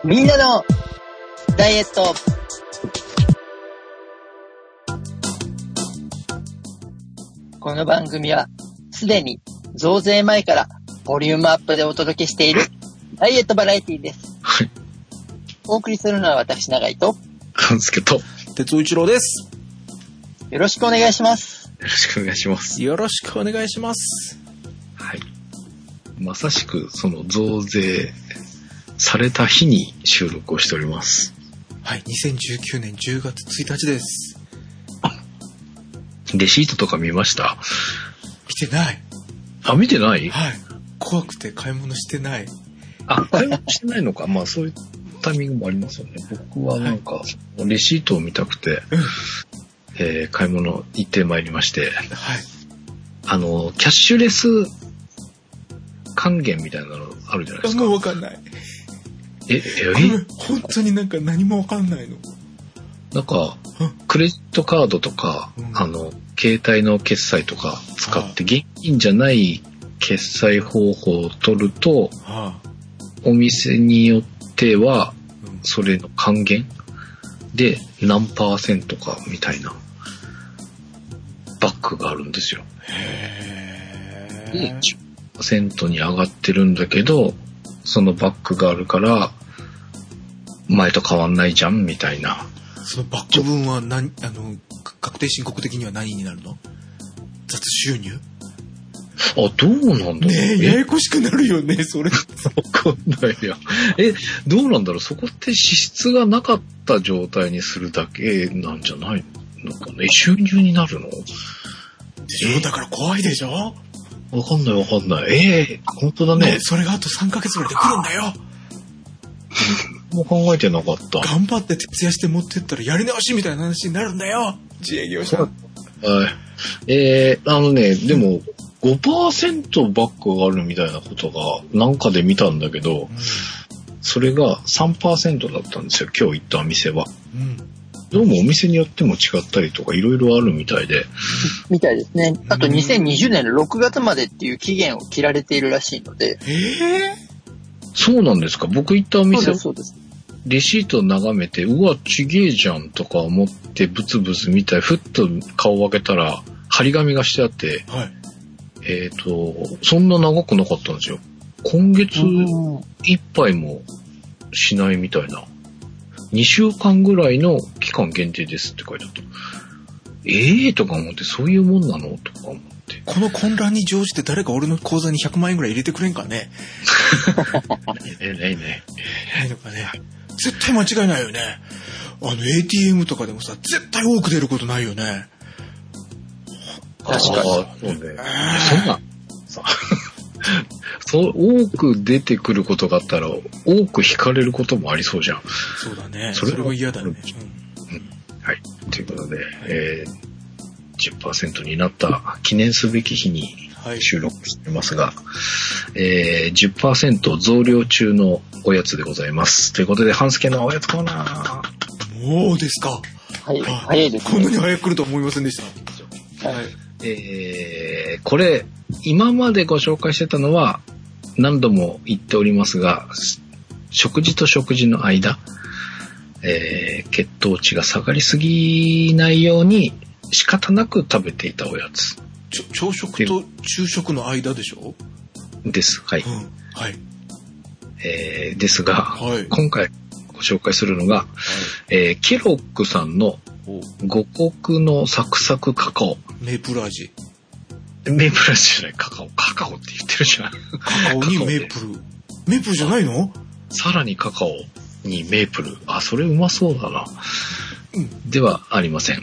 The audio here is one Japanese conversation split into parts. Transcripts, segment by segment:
みんなのダイエット。この番組はすでに増税前からボリュームアップでお届けしているダイエットバラエティです。 はい。 お送りするのは私永井と勘介と哲夫一郎です。 よろしくお願いします。 よろしくお願いします。 よろしくお願いします。 はい。まさしくその増税された日に収録をしております。 はい、2019年10月1日です。 レシートとか見ました？ 見てない。 あ、見てない？ はい。怖くて買い物してない。 あ、買い物してないのか。まあそういうタイミングもありますよね。僕はなんか、レシートを見たくて、買い物行ってまいりまして、 はい。 キャッシュレス還元みたいなのあるじゃないですか。 もうわかんない。本当になんか何もわかんないの。 なんか、クレジットカードとか、携帯の決済とか使って現金じゃない決済方法を取ると、お店によっては、それの還元で何%かみたいなバックがあるんですよ。で、10% に上がってるんだけど、そのバックがあるから前と変わんないじゃんみたいな。 そのバック分は確定申告的には何になるの？雑収入？ あ、どうなんだろうね。ややこしくなるよね、それ。 わかんないや。どうなんだろう。そこって支出がなかった状態にするだけなんじゃないのかね。収入になるの？ でしょ？だから怖いでしょ？ わかんない。本当だね。 それがあと3ヶ月ぐらいで来るんだよ。 もう考えてなかった。 頑張って徹夜して持ってったらやり直しみたいな話になるんだよ。自営業者。 はい。でも 5% バックがあるみたいなことがなんかで見たんだけど、それが 3% だったんですよ。今日行った店は。どうもお店によっても違ったりとかいろいろあるみたいで。 みたいですね。あと2020年の6月までっていう期限を切られているらしいので。 そうなんですか。僕行ったお店はそうです。 レシートを眺めて、うわ、ちげえじゃんとか思ってブツブツ見たり、ふっと顔を開けたら、張り紙がしてあって、 はい、 そんな長くなかったんですよ。今月いっぱいもしないみたいな。2週間ぐらいの期間限定ですって書いてあった。とか思って、そういうもんなのとか思って。 この混乱に乗じて誰か俺の口座に100万円ぐらい入れてくれんかね。ないのかね。絶対間違いないよね。ATM とかでもさ、絶対多く出ることないよね。 確かに。 そうね。そんなさ、多く出てくることがあったら多く引かれることもありそうじゃん。 そうだね。それは嫌だね。 はい。ということで、10% になった記念すべき日に収録していますが、10% 増量中のおやつでございます。ということで、半助のおやつコーナー。もうですか。 はい、早いですね。 こんなに早く来ると思いませんでした。はい。 これ、今までご紹介してたのは、何度も言っておりますが、食事と食事の間、血糖値が下がりすぎないように仕方なく食べていたおやつ。 朝食と昼食の間でしょ？ です。はい。 はい。 ですが、今回ご紹介するのが、ケロックさんの五穀のサクサクカカオ。 メープル味。 メープル味じゃない、カカオって言ってるじゃん。 カカオにメープル。メープルじゃないの？ さらにカカオにメープル。あ、それうまそうだな。ではありません。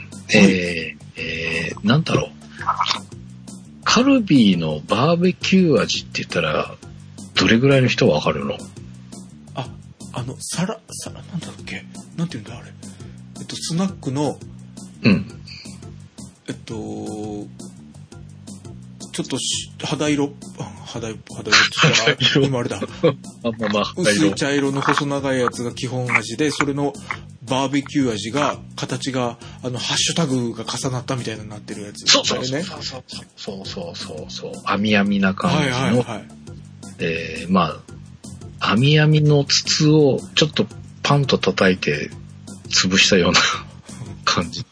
なんだろう。カルビーのバーベキュー味って言ったら、どれぐらいの人わかるの？ なんだっけ？なんて言うんだあれ。スナックの、ちょっと肌色って言ったら、今あれだ。薄い茶色の細長いやつが基本味で、それのバーベキュー味が、形が、ハッシュタグが重なったみたいになってるやつ。 そう。網な感じの。 網の筒をちょっとパンと叩いて潰したような感じ。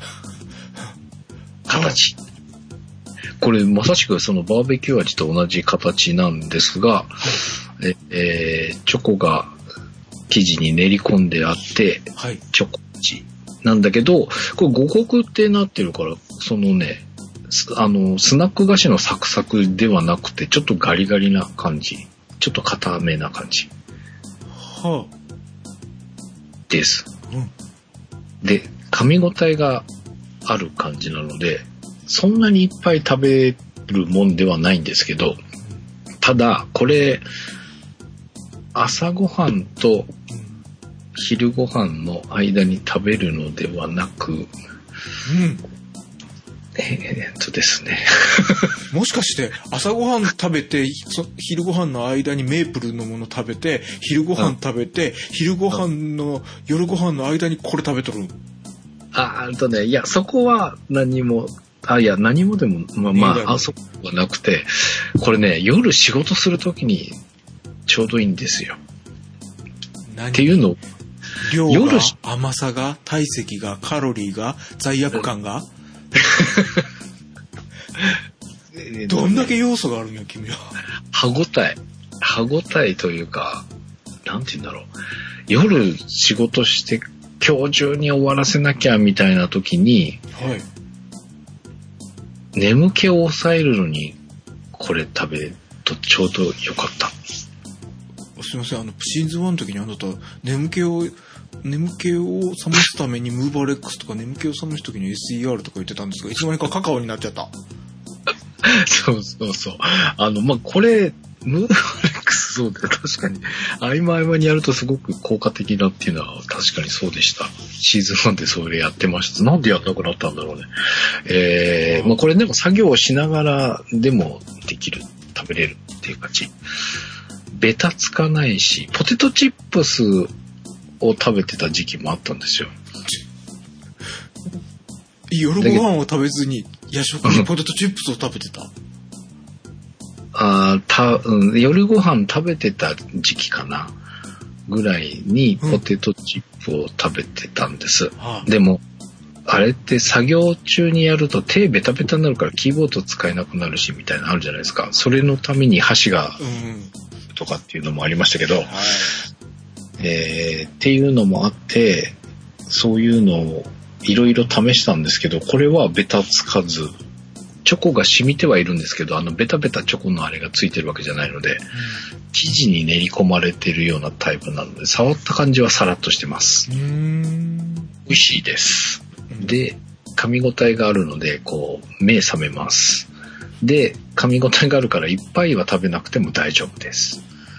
形。これまさしくそのバーベキュー味と同じ形なんですが、チョコが生地に練り込んであって、はい、チョコ味なんだけど、これ五穀ってなってるから、そのね、スナック菓子のサクサクではなくて、ちょっとガリガリな感じ。ちょっと硬めな感じ。はあ。です。うん。で、噛み応えがある感じなので、そんなにいっぱい食べるもんではないんですけど、ただ、これ、朝ごはんと昼ごはんの間に食べるのではなく、うん。ですね。 もしかして、朝ごはん食べて、昼ごはんの間にメープルのもの食べて、昼ごはん食べて、昼ごはんの、夜ごはんの間にこれ食べとる？ いや、そこは何も、何もでも、そこはなくて、これね、夜仕事するときにちょうどいいんですよ。っていうの、 量が、甘さが、体積が、カロリーが、罪悪感が、どんだけ要素があるんや、君は。 歯応えというか、なんて言うんだろう。夜仕事して今日中に終わらせなきゃみたいな時に、はい、眠気を抑えるのにこれ食べるとちょうどよかった。 すいません、シーズン1の時にあなた眠気を覚ますためにムーバーレックスとか眠気を覚ます時に SER とか言ってたんですが、いつの間にかカカオになっちゃった。 そう。これ、ムーバーレックスそうで確かに、合間にやるとすごく効果的だっていうのは確かにそうでした。シーズン1でそれやってました。なんでやんなくなったんだろうね。これでも作業をしながらでもできる、食べれるっていう感じ。ベタつかないし、ポテトチップスを食べてた時期もあったんですよ。 夜ご飯を食べずに夜食にポテトチップスを食べてた。 夜ご飯食べてた時期かなぐらいにポテトチップを食べてたんです。でもあれって作業中にやると手ベタベタになるからキーボード使えなくなるしみたいなのあるじゃないですか。それのために箸がとかっていうのもありましたけど、っていうのもあって、そういうのをいろいろ試したんですけど、これはベタつかず、チョコが染みてはいるんですけど、ベタベタチョコのあれがついてるわけじゃないので、生地に練り込まれてるようなタイプなので、触った感じはサラッとしてます。美味しいです。で、噛み応えがあるので、目覚めます。で、噛み応えがあるからいっぱいは食べなくても大丈夫です。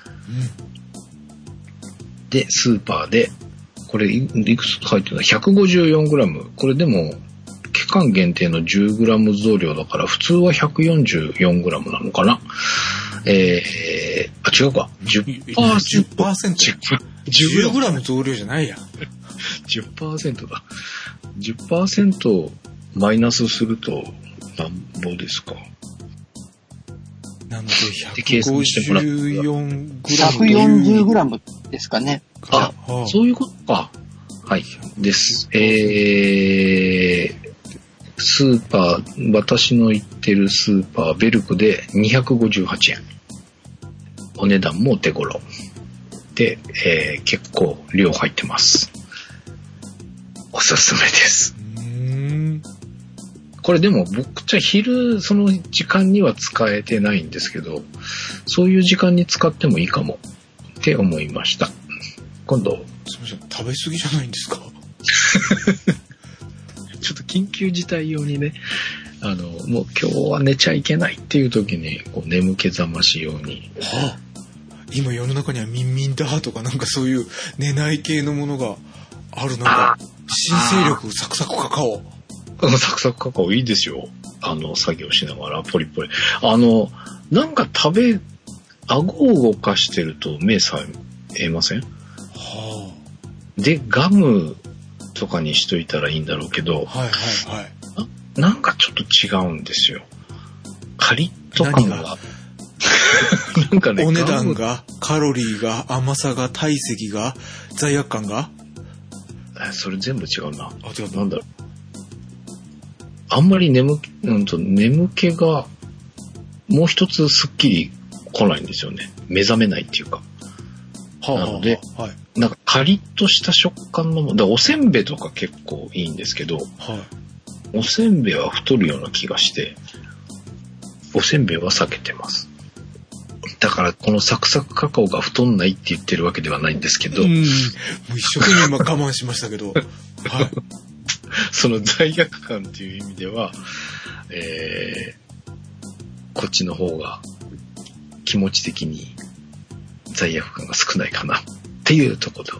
で、スーパーで、これいくつ入ってるの ?154g。これでも、期間限定の 10g 増量だから、普通は 144g なのかな。違うか。 10g 増量じゃないや。 10% だ。10% マイナスすると、なんぼですか。 なので、154g。 140g ですかね。 そういうことか。はい。です。スーパー、私の行ってるスーパー、ベルクで258円。お値段もお手頃。で、結構量入ってます。おすすめです。これでも僕じゃ昼その時間には使えてないんですけど、そういう時間に使ってもいいかもって思いました。今度。 すみません、食べ過ぎじゃないんですか？ ちょっと緊急事態用にね、もう今日は寝ちゃいけないっていう時に眠気覚まし用に。はあ、 今世の中にはミンミンダとかなんかそういう寝ない系のものがある。なんか新勢力サクサクカカオ。 サクサクカカオいいですよ。作業しながらポリポリ。なんか顎を動かしてると目覚めません？はあ。で、ガムとかにしといたらいいんだろうけど、はいはいはい。なんかちょっと違うんですよ。カリッと感が。 なんかね、 お値段が、カロリーが、甘さが、体積が、罪悪感が。 それ全部違うな。 あ、違う。 なんだろう。あんまり眠気が、もう一つスッキリ来ないんですよね。目覚めないっていうか。なので、はい、なんかカリッとした食感のもの、おせんべいとか結構いいんですけど、はい、おせんべいは太るような気がして、おせんべいは避けてます。だからこのサクサクカカオが太んないって言ってるわけではないんですけど、もう一生懸命今我慢しましたけど、はい、 その罪悪感っていう意味では、こっちの方が気持ち的に罪悪感が少ないかなっていうところ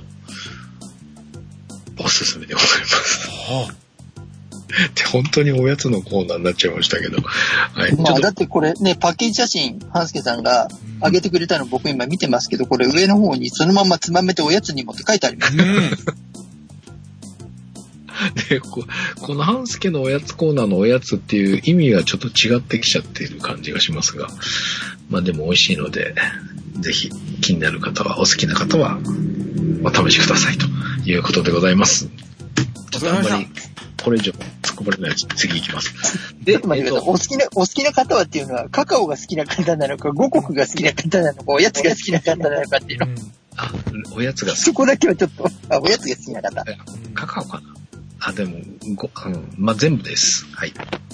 おすすめでございます。はあ、で本当におやつのコーナーになっちゃいましたけど、はい、 まあだってこれね、パッケージ写真半助さんが上げてくれたの僕今見てますけど、これ上の方にそのままつまめておやつにもって書いてあります。 でこの半助のおやつコーナーのおやつっていう意味がちょっと違ってきちゃっている感じがしますが、まあでも美味しいので、ぜひ気になる方は、お好きな方はお試しくださいということでございます。ちょっとあんまりこれ以上突っ込まれないうちに次行きます。 で、お好きな方はっていうのは、カカオが好きな方なのか、五穀が好きな方なのか、おやつが好きな方なのかっていうの。 あ、おやつが好き。 そこだけはちょっと、おやつが好きな方。 カカオかな。あ、でも、まあ、全部です。はい。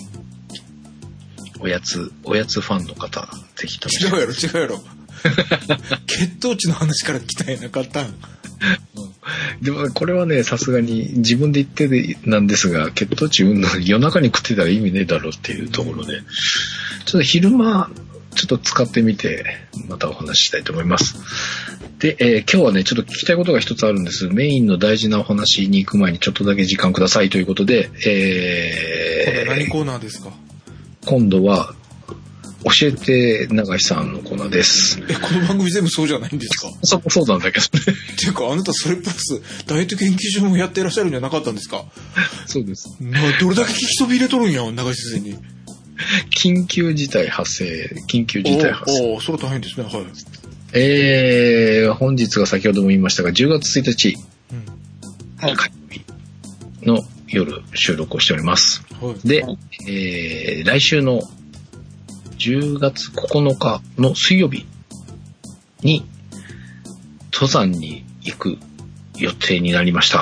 おやつファンの方、ぜひとも。違うやろ。血糖値の話から来たやなかったん。 でもこれはね、さすがに自分で言ってなんですが、血糖値夜中に食ってたら意味ねえだろうっていうところで、ちょっと昼間ちょっと使ってみてまたお話ししたいと思います。で、今日はねちょっと聞きたいことが一つあるんです。メインの大事なお話に行く前にちょっとだけ時間くださいということで、 これ何コーナーですか？ 今度は教えて永井さんのコーナーです。 この番組全部そうじゃないんですか？ そうなんだけどね。 っていうかあなたそれプラスダイエット研究所もやっていらっしゃるんじゃなかったんですか？ そうです。 まあ、どれだけ聞きそびれとるんや永井先生に。 緊急事態発生。 おお、それは大変ですね。はい。 本日が先ほども言いましたが10月1日、火曜日の夜収録をしております。はい、で、来週の10月9日の水曜日に登山に行く予定になりました。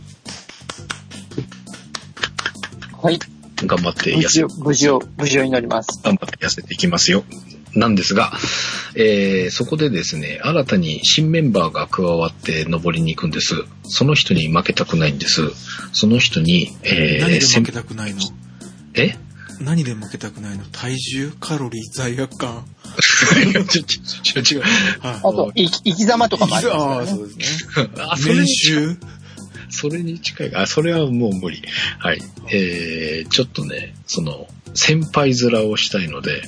はい。 頑張って無事を祈ります。 頑張って痩せていきますよ。なんですが、そこでですね、新たに新メンバーが加わって登りに行くんです。その人に負けたくないんです。その人に、 何で負けたくないの？ 何で負けたくないの？体重、カロリー、罪悪感。 違う。 あと、生き様とかもありますからね。 そうですね。練習。 それに近い。それはもう無理。はい。ちょっとね、先輩面をしたいので、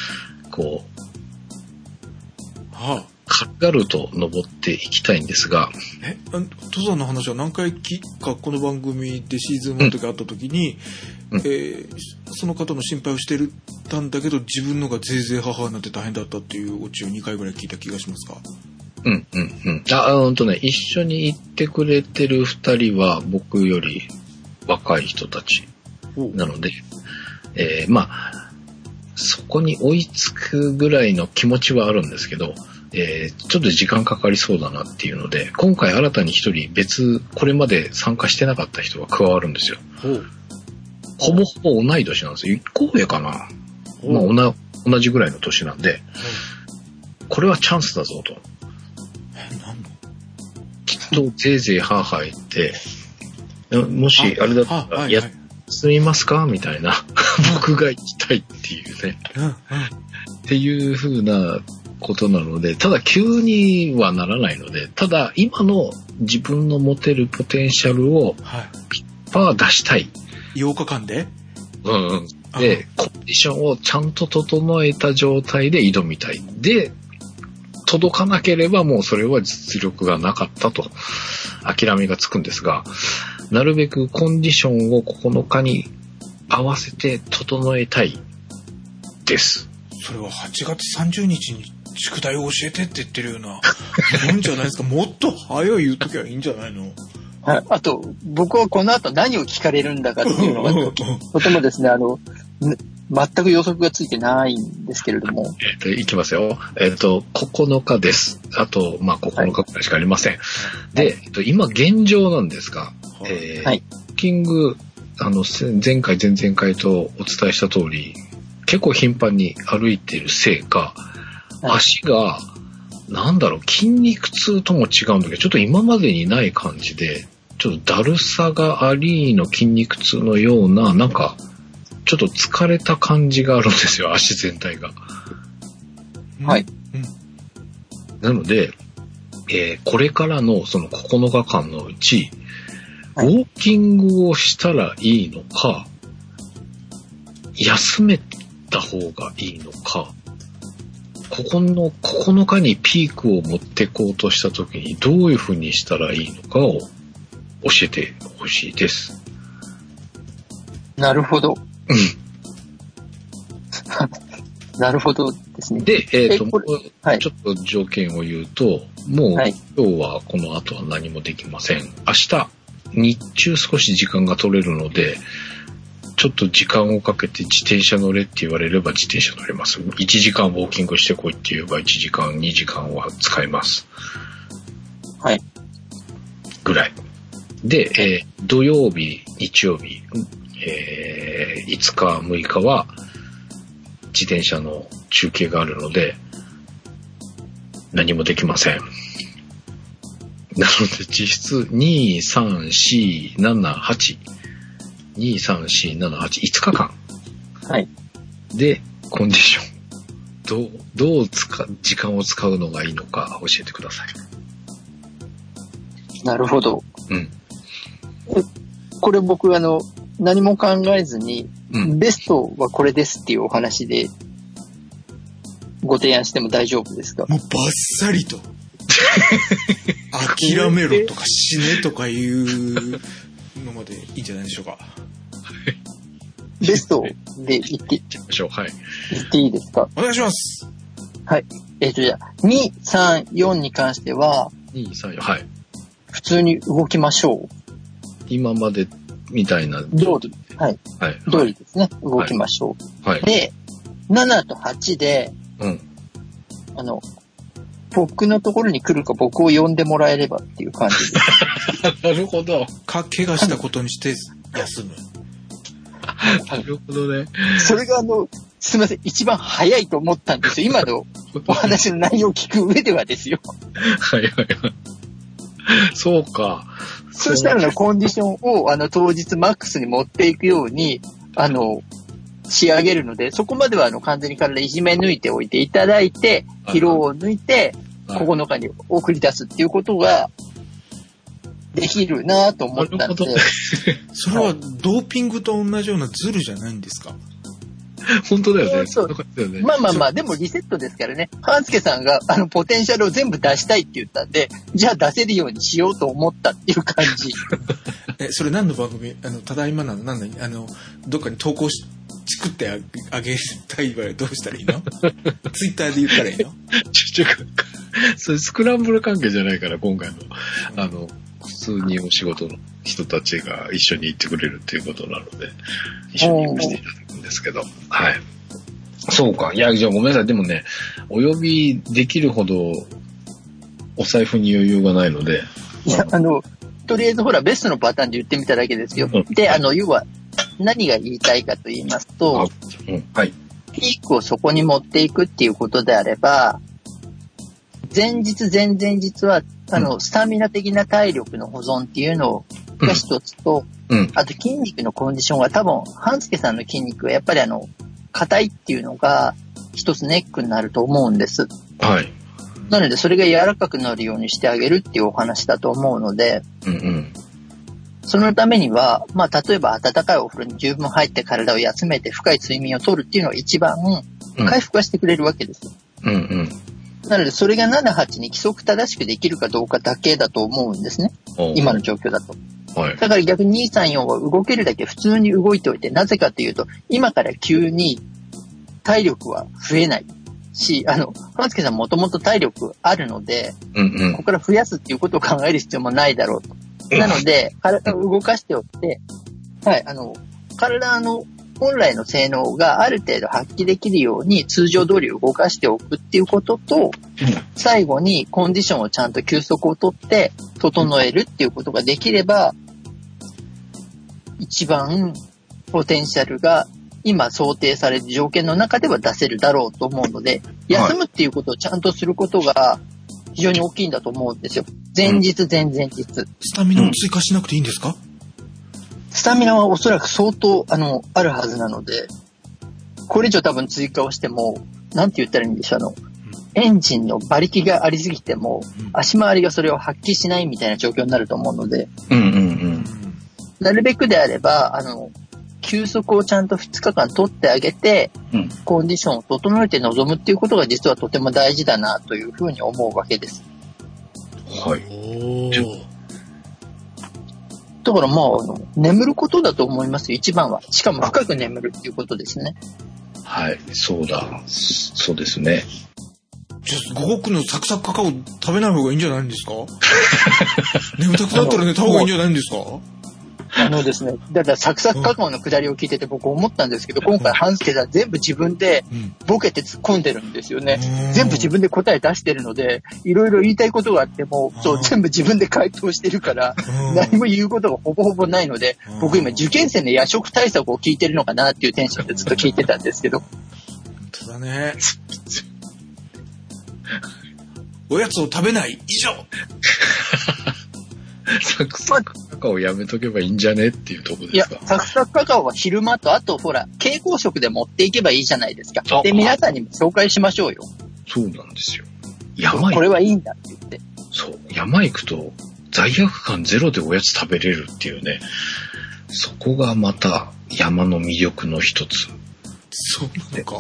軽々と登っていきたいんですが。 登山の話は何回かこの番組でシーズン1の時あった時に、その方の心配をしてたんだけど、自分のがぜいぜい母になって大変だったっていうオチを2回ぐらい聞いた気がしますか？ 一緒に行ってくれてる2人は僕より若い人たちなので、まあそこに追いつくぐらいの気持ちはあるんですけど、ちょっと時間かかりそうだなっていうので、今回新たに一人これまで参加してなかった人が加わるんですよ。ほぼほぼ同い年なんですよ。1個上かな。まあ同じぐらいの年なんで、これはチャンスだぞと。きっとぜいぜいハーハー言って、もしあれだったら休みますかみたいな、僕が行きたいっていうね、っていう風なことなので、ただ急にはならないので、ただ今の自分の持てるポテンシャルをパー出したい。 8日間で？ で、コンディションをちゃんと整えた状態で挑みたい。で、届かなければもうそれは実力がなかったと諦めがつくんですが、なるべくコンディションを9日に合わせて整えたいです。 それは8月30日に宿題を教えてって言ってるようなもんじゃないですか。もっと早い言うときはいいんじゃないの？ はい。あと、僕はこの後何を聞かれるんだかっていうのが、とてもですね、全く予測がついてないんですけれども。 いきますよ。9日です。あと、9日くらいしかありません。はい、で、今現状なんですが、 はい。 ブッキング、前回、前々回とお伝えした通り、結構頻繁に歩いているせいか、はい、足が、筋肉痛とも違うんだけど、ちょっと今までにない感じで、ちょっとだるさがありの筋肉痛のような、ちょっと疲れた感じがあるんですよ、足全体が。 はい。 なので、これからのその9日間のうち、ウォーキングをしたらいいのか、休めた方がいいのか、ここの9日にピークを持ってこうとしたときにどういうふうにしたらいいのかを教えてほしいです。 なるほど。 うん。 なるほどですね。 で、 はい、 ちょっと条件を言うと、もう、今日はこの後は何もできません。明日、日中少し時間が取れるので、ちょっと時間をかけて自転車乗れって言われれば自転車乗れます。1時間ウォーキングしてこいって言えば1時間、2時間は使えます。 はい。 ぐらい。で、土曜日、日曜日、5日、6日は自転車の中継があるので何もできません。なので実質2、3、4、7、8、2、3、4、7、8、5日間。 はい。 で、コンディション。どう時間を使うのがいいのか教えてください。 なるほど。 うん。 これ僕何も考えずに、ベストはこれですっていうお話でご提案しても大丈夫ですか？ もうバッサリと諦めろとか死ねとかいうのまでいいんじゃないでしょうか。 ベストで言っていきましょう。はい。 言っていいですか？ お願いします。 はい。じゃあ2、3、4に関しては 2、3、4、はい。 普通に動きましょう。 今までみたいな。 通り。はい。 はい。 通りですね。動きましょう。 はい。 で、7と8で、僕のところに来るか僕を呼んでもらえればっていう感じです。 なるほど。 怪我したことにして休む。 なるほどね。 それがすみません。一番早いと思ったんですよ。今のお話の内容を聞く上ではですよ。 はいはいはい。そうか。 そしたらコンディションを当日マックスに持っていくように仕上げるので、そこまでは完全に体いじめ抜いておいていただいて、疲労を抜いて9日に送り出すっていうことができるなと思ったので。 それはドーピングと同じようなズルじゃないんですか？ 本当だよね。 そうだよね。まあ、でもリセットですからね。半助さんがポテンシャルを全部出したいって言ったんで、じゃあ出せるようにしようと思ったっていう感じ。 それ何の番組？ただいまなの？どっかに投稿作ってあげたい場合どうしたらいいの？ツイッターで言ったらいいの？ それスクランブル関係じゃないから、今回の普通にお仕事の人たちが一緒に行ってくれるっていうことなので、一緒に行かせていただくんですけど、はい。そうか。いや、じゃあごめんなさい。でもね、お呼びできるほどお財布に余裕がないので。 いや、とりあえずほら、ベストのパターンで言ってみただけですよ。で、要は、何が言いたいかと言いますと、 はい。 ピークをそこに持っていくっていうことであれば、前日、前々日は、スタミナ的な体力の保存っていうのが一つと、あと筋肉のコンディションは多分、半助さんの筋肉はやっぱり硬いっていうのが一つネックになると思うんです。 はい。 なので、それが柔らかくなるようにしてあげるっていうお話だと思うので、そのためには、例えば温かいお風呂に十分入って体を休めて深い睡眠をとるっていうのが一番回復はしてくれるわけですよ。なので、それが7、8に規則正しくできるかどうかだけだと思うんですね。今の状況だと。だから逆に2、3、4は動けるだけ普通に動いておいて、なぜかというと、今から急に体力は増えないし、半助さんもともと体力あるので、ここから増やすっていうことを考える必要もないだろうと。なので、体を動かしておって、はい、体の本来の性能がある程度発揮できるように通常通り動かしておくっていうことと、最後にコンディションをちゃんと休息をとって整えるっていうことができれば、一番ポテンシャルが今想定される条件の中では出せるだろうと思うので、休むっていうことをちゃんとすることが非常に大きいんだと思うんですよ。前日、前々日。 スタミナを追加しなくていいんですか？ スタミナはおそらく相当、あるはずなので、これ以上多分追加をしても、なんて言ったらいいんでしょう、エンジンの馬力がありすぎても、足回りがそれを発揮しないみたいな状況になると思うので、なるべくであれば、休息をちゃんと2日間取ってあげて、コンディションを整えて臨むっていうことが実はとても大事だなというふうに思うわけです。 はい。 だから眠ることだと思いますよ、一番は。しかも深く眠るっていうことですね。 はい、そうですね。 じゃあ、5億のサクサクカカオ食べない方がいいんじゃないんですか？眠たくなったら寝た方がいいんじゃないんですか？ ですね、だからサクサクカカオのくだりを聞いてて僕思ったんですけど、今回半助さん全部自分でボケて突っ込んでるんですよね。全部自分で答え出してるので、いろいろ言いたいことがあっても、全部自分で回答してるから、何も言うことがほぼほぼないので、僕今受験生の夜食対策を聞いてるのかなっていうテンションでずっと聞いてたんですけど。 本当だね。おやつを食べない以上。 サクサクカカオやめとけばいいんじゃねっていうところですか？ いや、サクサクカカオは昼間と、あとほら、蛍光色で持っていけばいいじゃないですか。で、皆さんにも紹介しましょうよ。 そうなんですよ。 これはいいんだって言って。 そう、山行くと罪悪感ゼロでおやつ食べれるっていうね。そこがまた山の魅力の一つ。 そうなのか。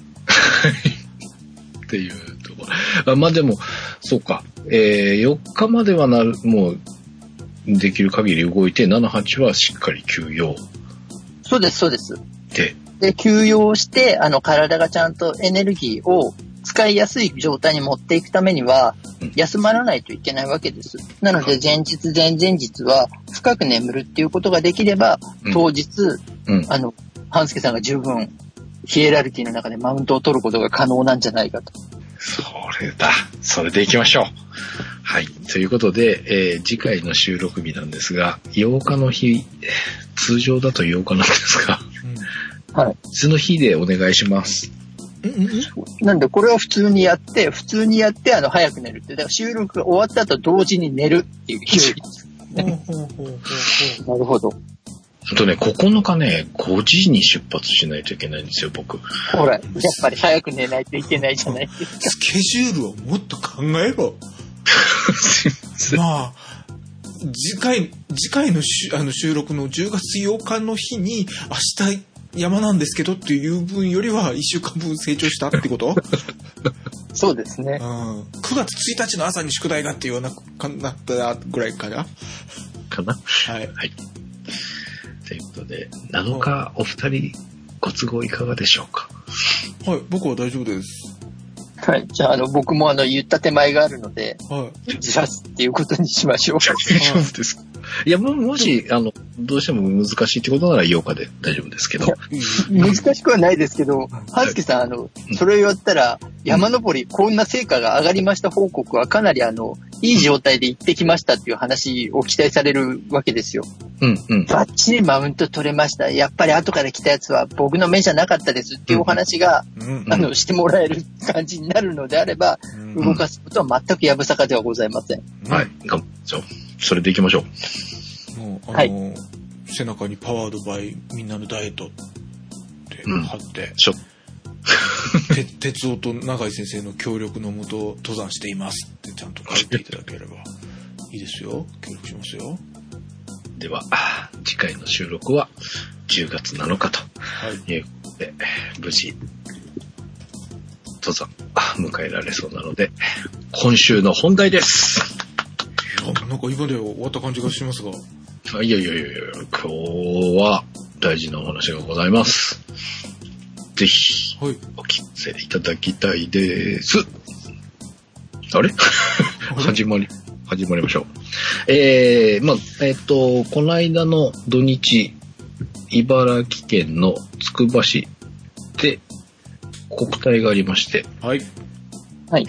っていうところ。まあでも、そうか。4日まではもう、できる限り動いて、7、8はしっかり休養。 そうです、そうです。で、休養して、体がちゃんとエネルギーを使いやすい状態に持っていくためには、休まらないといけないわけです。なので、前日、前々日は深く眠るっていうことができれば、当日、半助さんが十分、ヒエラルキーの中でマウントを取ることが可能なんじゃないかと。 それでいきましょう。はい。ということで、次回の収録日なんですが、8日の日、通常だと8日なんですが、 はい。 いつの日でお願いします。 なんで、これを普通にやって、早く寝るって。だから収録が終わった後同時に寝るっていう日ですね。なるほど。 あとね、9日ね、5時に出発しないといけないんですよ、僕。 ほら、やっぱり早く寝ないといけないじゃないですか。 スケジュールをもっと考えろ。まあ、次回の収録の10月8日の日に、明日山なんですけどっていう分よりは1週間分成長したってこと？ そうですね。 9月1日の朝に宿題がっていうようななったぐらいかな。はい。 はい。ということで、7日お二人ご都合いかがでしょうか？ はい、僕は大丈夫です。 はい、じゃあ僕も言った手前があるので、じらすっていうことにしましょう。 大丈夫ですか？いや、もし、どうしても難しいってことなら8日で大丈夫ですけど。 難しくはないですけど、半助さん、それを言ったら、山登り、こんな成果が上がりました報告はかなりいい状態で行ってきましたっていう話を期待されるわけですよ。バッチリマウント取れました。やっぱり後から来たやつは僕の目じゃなかったですっていうお話が、してもらえる感じになるのであれば、動かすことは全くやぶさかではございません。 はい、頑張りましょう。それでいきましょう。 もう背中にパワードバイみんなのダイエットって貼って、哲夫と永井先生の協力のもと登山していますってちゃんと書いていただければいいですよ。協力しますよ。 では次回の収録は10月7日ということで、無事登山迎えられそうなので、今週の本題です。 なんか今で終わった感じがしますが。 いや、今日は大事なお話がございます。ぜひはい。 お聞かせいただきたいです。あれ始まりましょう。この間の土日、茨城県のつくば市で国体がありまして、 はい。 はい。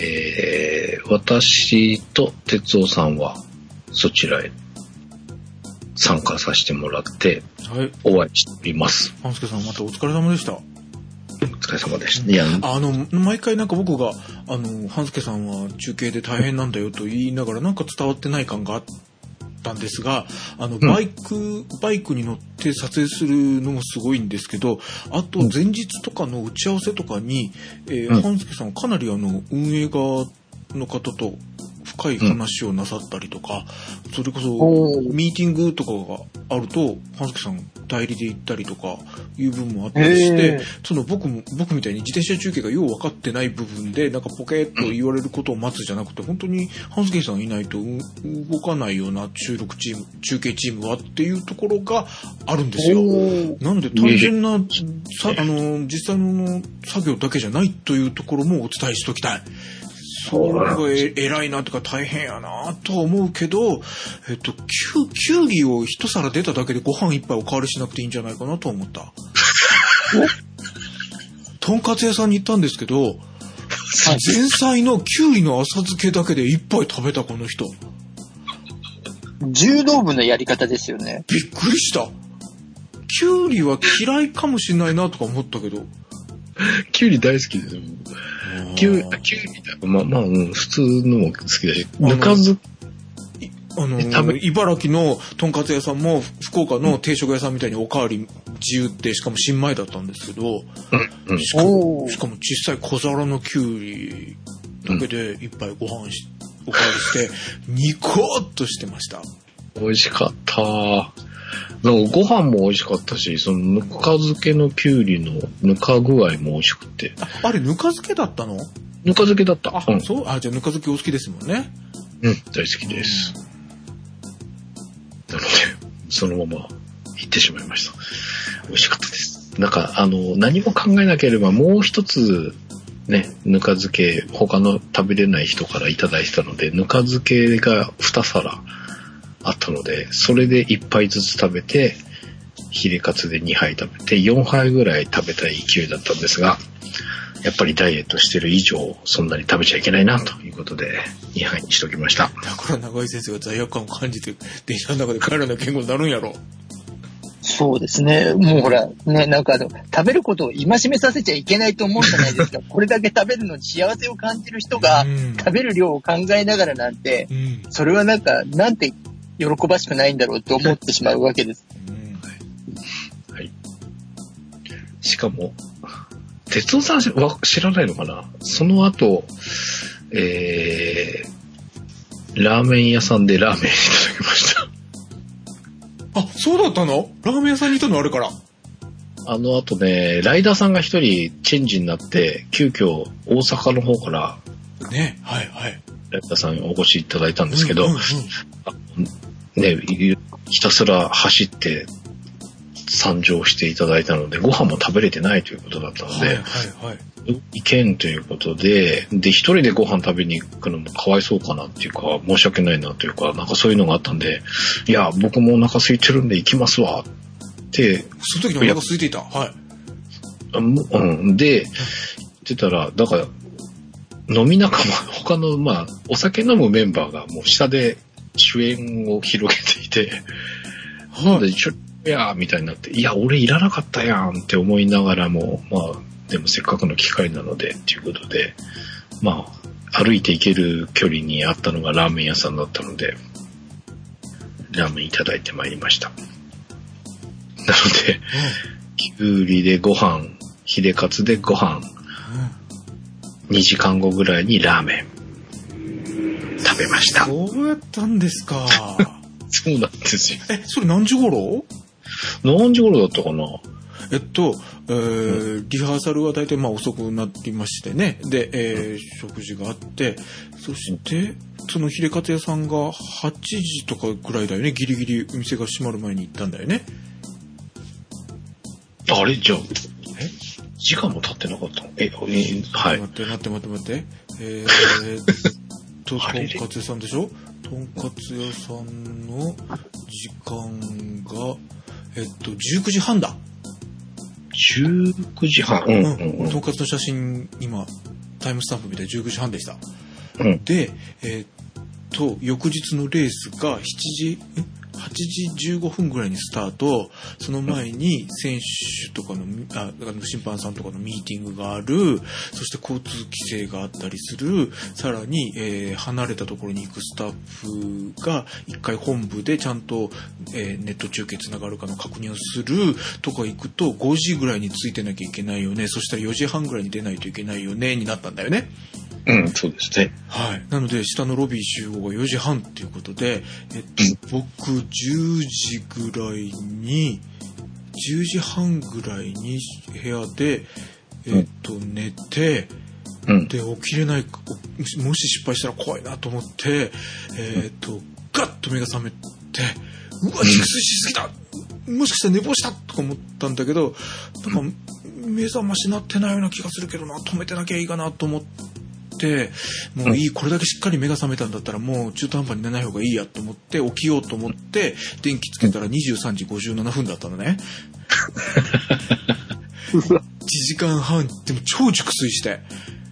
私と哲夫さんはそちらへ参加させてもらって、 はい。 お会いしております。 半助さん、またお疲れ様でした。 お疲れ様でした。いや、 毎回なんか僕が、半助さんは中継で大変なんだよと言いながらなんか伝わってない感があったんですが、バイクに乗って撮影するのもすごいんですけど、あと前日とかの打ち合わせとかに、半助さんかなり運営側の方と深い話をなさったりとか、それこそミーティングとかがあると半助さん代理で行ったりとかいう部分もあったりして、その僕みたいに自転車中継がよう分かってない部分でなんかポケッと言われることを待つじゃなくて、本当に半助さんいないと動かないような中継チームはっていうところがあるんですよ。なので単純な実際の作業だけじゃないというところもお伝えしときたい。それが偉いなとか大変やなと思うけど、キュウリを一皿出ただけでご飯一杯おかわりしなくていいんじゃないかなと思った。とんかつ屋さんに行ったんですけど、前菜のキュウリの浅漬けだけで一杯食べたこの人。 柔道部のやり方ですよね。 びっくりした。キュウリは嫌いかもしれないなとか思ったけど。 キュウリ大好きですよ。キュウリだ。まあ、普通のも好きだし、ぬか漬け。 茨城のとんかつ屋さんも福岡の定食屋さんみたいにおかわり自由ってしかも新米だったんですけど、しかも小さい小皿のキュウリだけで一杯ご飯おかわりしてニコッとしてました。 美味しかった。なんかご飯も美味しかったし、そのぬか漬けのきゅうりのぬか具合も美味しくて。 あれぬか漬けだったの？ ぬか漬けだった。 そう？じゃあぬか漬けお好きですもんね。 大好きです。なので、そのまま行ってしまいました。美味しかったです。なんか、何も考えなければもう一つ、ね、ぬか漬け、他の食べれない人からいただいてたので、ぬか漬けが2皿あったので、それで1杯ずつ食べて、ヒレカツで2杯食べて、4杯ぐらい食べたい勢いだったんですが、やっぱりダイエットしてる以上、そんなに食べちゃいけないな、ということで、2杯にしときました。だから長井先生が罪悪感を感じて、電車の中で彼らの健康になるんやろ。 そうですね。もうほら、ね、なんか食べることを戒めさせちゃいけないと思うじゃないですか。これだけ食べるのに幸せを感じる人が、食べる量を考えながらなんて、それはなんて喜ばしくないんだろうと思ってしまうわけです。 はい。しかも、哲夫さんは知らないのかな？その後、ラーメン屋さんでラーメンいただきました。 あ、そうだったの？ラーメン屋さんにいたのあれから。 あの後ね、ライダーさんが一人チェンジになって、急遽大阪の方から、 ね、はいはい。 ライダーさんお越しいただいたんですけど、ね、ひたすら走って参上していただいたので、ご飯も食べれてないということだったので、いけんということで、一人でご飯食べに行くのもかわいそうかなっていうか、申し訳ないなというか、なんかそういうのがあったんで、いや、僕もお腹空いてるんで行きますわって。 その時にお腹空いていた。はい。 で、言ってたら、だから、飲み仲間、他の、お酒飲むメンバーがもう下で主演を広げていて、なんでちょっとやーみたいになって、いや、俺いらなかったやんって思いながらも、でもせっかくの機会なので、っていうことで、歩いて行ける距離にあったのがラーメン屋さんだったので、ラーメンいただいてまいりました。なので、きゅうりでご飯、ヒレカツでご飯、2時間後ぐらいにラーメン、食べました。 そうやったんですか。 そうなんですよ。 それ何時頃だったかな？ リハーサルは大体遅くなっていましてね。で、食事があって、そして、そのヒレカツ屋さんが8時とかぐらいだよね。ギリギリ店が閉まる前に行ったんだよね。 あれじゃあ、 時間も経ってなかったの？ はい。待って。とんかつ屋さんでしょ？とんかつ屋さんの時間が、19時半だ。 19時半。 とんかつの写真、今、タイムスタンプ見て19時半でした。で、翌日のレースが8時15分ぐらいにスタート。その前に選手とかの、審判さんとかのミーティングがある。そして交通規制があったりする。さらに、離れたところに行くスタッフが一回本部でちゃんと、ネット中継つながるかの確認をするとか行くと5時ぐらいに着いてなきゃいけないよね。そしたら4時半ぐらいに出ないといけないよねになったんだよね。 そうですね。 はい。なので、下のロビー集合が4時半っていうことで、僕、10時ぐらいに、10時半ぐらいに部屋で、寝て、で、起きれない、もし失敗したら怖いなと思って、ガッと目が覚めて、うわ、熟睡しすぎた、もしかしたら寝坊したとか思ったんだけど、なんか、目覚ましなってないような気がするけどな、止めてなきゃいいかなと思って、もういい、これだけしっかり目が覚めたんだったらもう中途半端に寝ない方がいいやと思って起きようと思って電気つけたら23時57分だったのね。1時間半でも超熟睡して。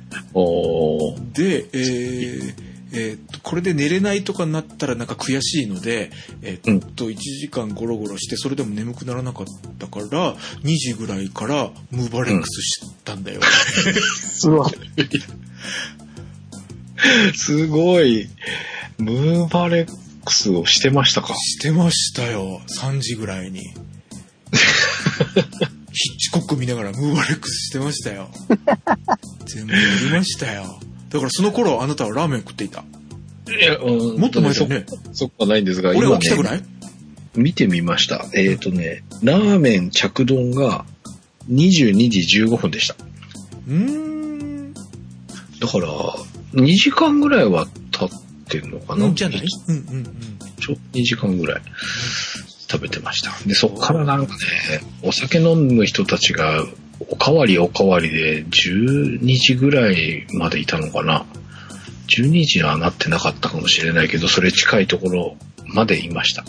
で、これで寝れないとかになったらなんか悔しいので、1時間ゴロゴロしてそれでも眠くならなかったから2時ぐらいからムーバレックスしたんだよ。 すごい。 すごい。ムーバレックスをしてましたか？ してましたよ。3時ぐらいに。ヒッチコック見ながらムーバレックスしてましたよ。全部やりましたよ。だからその頃あなたはラーメン食っていた。 いや、 もっと前だよね。 そこはないんですが、 俺起きたぐらい？ 見てみました。ラーメン着丼が22時15分でした。だから、2時間ぐらいは経ってるのかな？ じゃない？ 2時間ぐらい食べてました。で、そっからなんかね、お酒飲む人たちがおかわりで12時ぐらいまでいたのかな。12時はなってなかったかもしれないけど、それ近いところまでいました。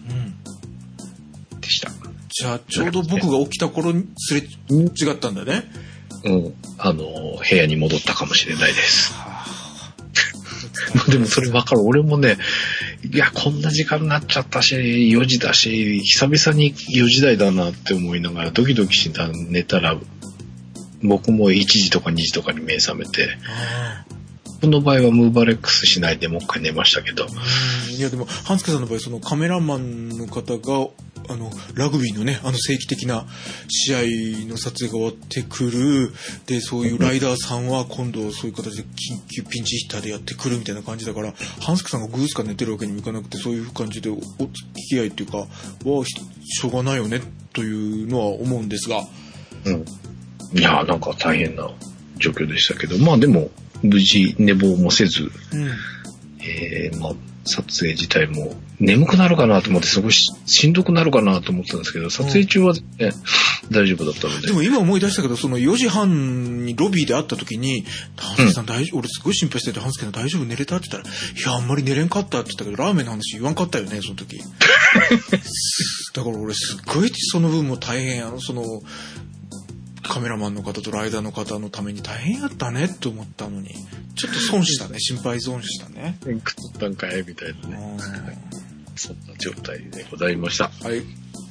でした。 じゃあ、ちょうど僕が起きた頃にすれ違ったんだね。 部屋に戻ったかもしれないです。でもそれ分かる。俺もね、いや、こんな時間になっちゃったし、4時だし、久々に4時台だなって思いながらドキドキして寝たら、僕も1時とか2時とかに目覚めて、この場合はムーバレックスしないでもう一回寝ましたけど。 いやでも、半助さんの場合、そのカメラマンの方が、ラグビーのね、世紀的な試合の撮影が終わってくる。で、そういうライダーさんは今度そういう形で緊急ピンチヒッターでやってくるみたいな感じだから、半助さんがぐーすか寝てるわけにもいかなくて、そういう感じでお付き合いっていうか、はしょうがないよね、というのは思うんですが。 いやなんか大変な状況でしたけど、まあでも、無事寝坊もせず、撮影自体も眠くなるかなと思ってすごいしんどくなるかなと思ったんですけど、撮影中は、大丈夫だったので。 でも今思い出したけど、その4時半にロビーで会った時に、半助さん大丈夫、俺すごい心配してて、半助さん大丈夫寝れたって言ったら、いやあんまり寝れんかったって言ったけど、ラーメンの話言わんかったよね、その時。だから俺すっごいその分も大変カメラマンの方とライダーの方のために大変やったねって思ったのに、ちょっと損したね。心配損したね。 食ったんかいみたいなね。そんな状態でございました。はい。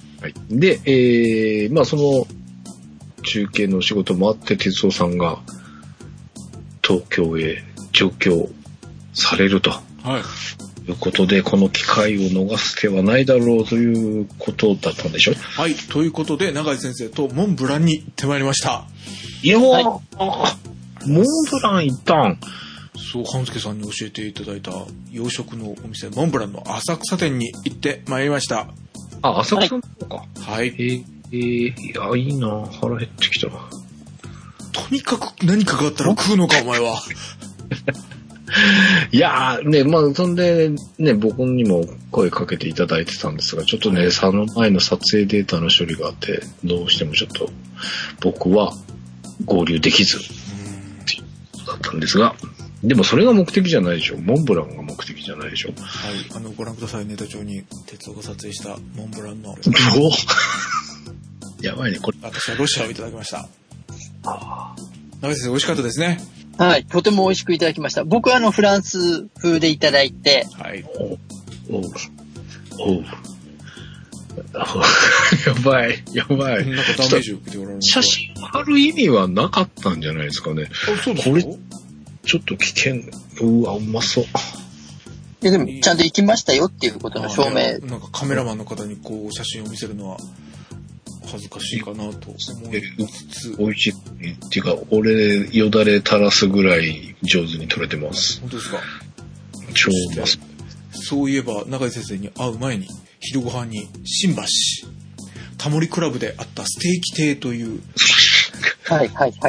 で、その中継のお仕事もあって、哲夫さんが東京へ上京されると。ということで、この機会を逃す手はないだろうということだったんでしょ？ はい。ということで、永井先生とモンブランに行ってまいりました。 いやー、モンブラン行ったん？ そう、半助さんに教えていただいた洋食のお店、モンブランの浅草店に行ってまいりました。 あ、浅草の方か。 はい。 いや、いいな。腹減ってきた。 とにかく何かがあったら食うのか、お前は。 いやー、ね、そんで、ね、僕にも声かけていただいてたんですが、ちょっとね、その前の撮影データの処理があって、どうしてもちょっと、僕は合流できずっていうことだったんですが、でもそれが目的じゃないでしょ。モンブランが目的じゃないでしょ。 はい、ご覧ください。ネタ帳に哲夫が撮影したモンブランの。 やばいね、これ。 私はロシアをいただきました。中井先生、美味しかったですね。 はい、とても美味しくいただきました。僕はフランス風でいただいて。 はい。 やばい。 なんかダメージを受けておられますか。 写真貼る意味はなかったんじゃないですかね。 そうですか。 これ、ちょっと危険。うわ、うまそう。 いやでも、ちゃんと行きましたよっていうことの証明。 なんかカメラマンの方にこう、写真を見せるのは、恥ずかしいかなと思いつつ。 美味しい。っていうか、俺、よだれ垂らすぐらい上手に撮れてます。 本当ですか。 超うまそう。 そういえば、永井先生に会う前に、昼ご飯に、新橋、タモリクラブであったステーキ亭という。 はい。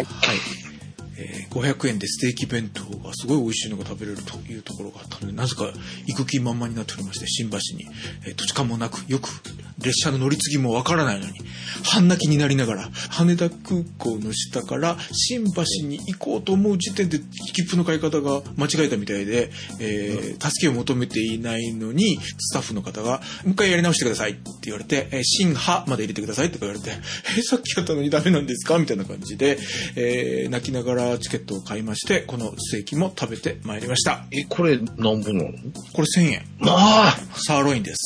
500円でステーキ弁当がすごい美味しいのが食べれるというところがあったので、なぜか行く気満々になっておりまして、新橋に、土地勘もなく、よく列車の乗り継ぎもわからないのに、半泣きになりながら、羽田空港の下から新橋に行こうと思う時点で、切符の買い方が間違えたみたいで、助けを求めていないのに、スタッフの方が、もう一回やり直してくださいって言われて、新派まで入れてくださいって言われて、さっきやったのにダメなんですかみたいな感じで、泣きながらチケットを買いまして、このステーキも食べてまいりました。 これ何本なの？ これ1000円。 ああ、 サーロインです。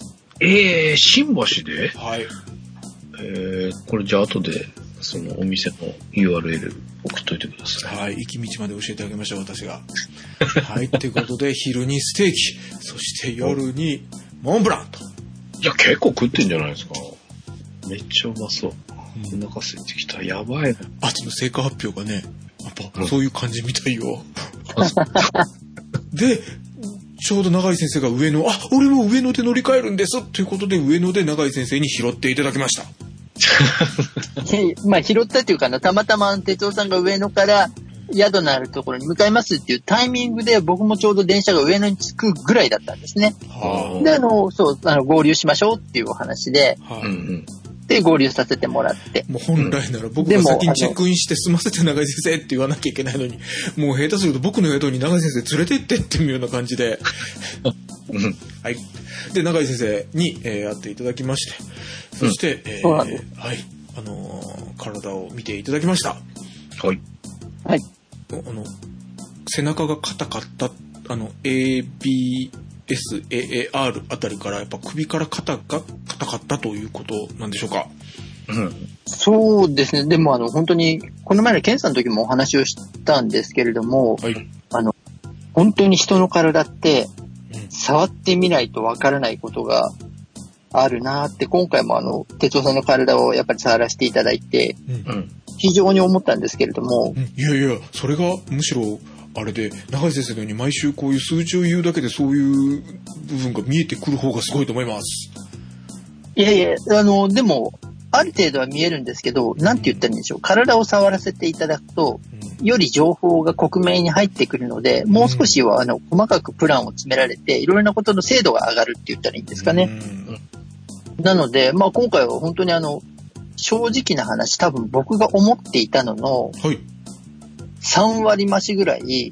新橋で？ はい。 これじゃあ後でそのお店の URL 送っといてください。 はい、行き道まで教えてあげましょう、私が。はい、ということで昼にステーキ、そして夜にモンブランと。 いや、結構食ってんじゃないですか。めっちゃうまそう。お腹空いてきた。やばいな。 後の成果発表がね、やっぱそういう感じみたいよ。で、ちょうど永井先生が上野、俺も上野で乗り換えるんですということで、上野で永井先生に拾っていただきました。 まあ拾ったっていうかな、たまたま哲夫さんが上野から宿のあるところに向かいますっていうタイミングで、僕もちょうど電車が上野に着くぐらいだったんですね。で、合流しましょうっていうお話で、で、合流させてもらって。 もう本来なら僕が先にチェックインして済ませて永井先生って言わなきゃいけないのに、もう下手すると僕の宿に永井先生連れてってっていうような感じで。はい。で、永井先生に、会っていただきまして、そして、はい。体を見ていただきました。 はい。 はい。 背中が硬かった、ABSAAR あたりからやっぱ首から硬かったということなんでしょうか。 そうですね。でも本当にこの前の検査の時もお話をしたんですけれども、はい、本当に人の体って触ってみないとわからないことがあるなって、今回も哲夫さんの体をやっぱり触らせていただいて、非常に思ったんですけれども、 いやいや、それがむしろあれで、永井先生のように毎週こういう数値を言うだけでそういう部分が見えてくる方がすごいと思います。 いやいや、でも、ある程度は見えるんですけど、なんて言ったらいいんでしょう。体を触らせていただくと、より情報が克明に入ってくるので、もう少しは細かくプランを詰められて、いろいろなことの精度が上がるって言ったらいいんですかね。なので、まあ今回は本当に正直な話、多分僕が思っていたのの、3割増しぐらい、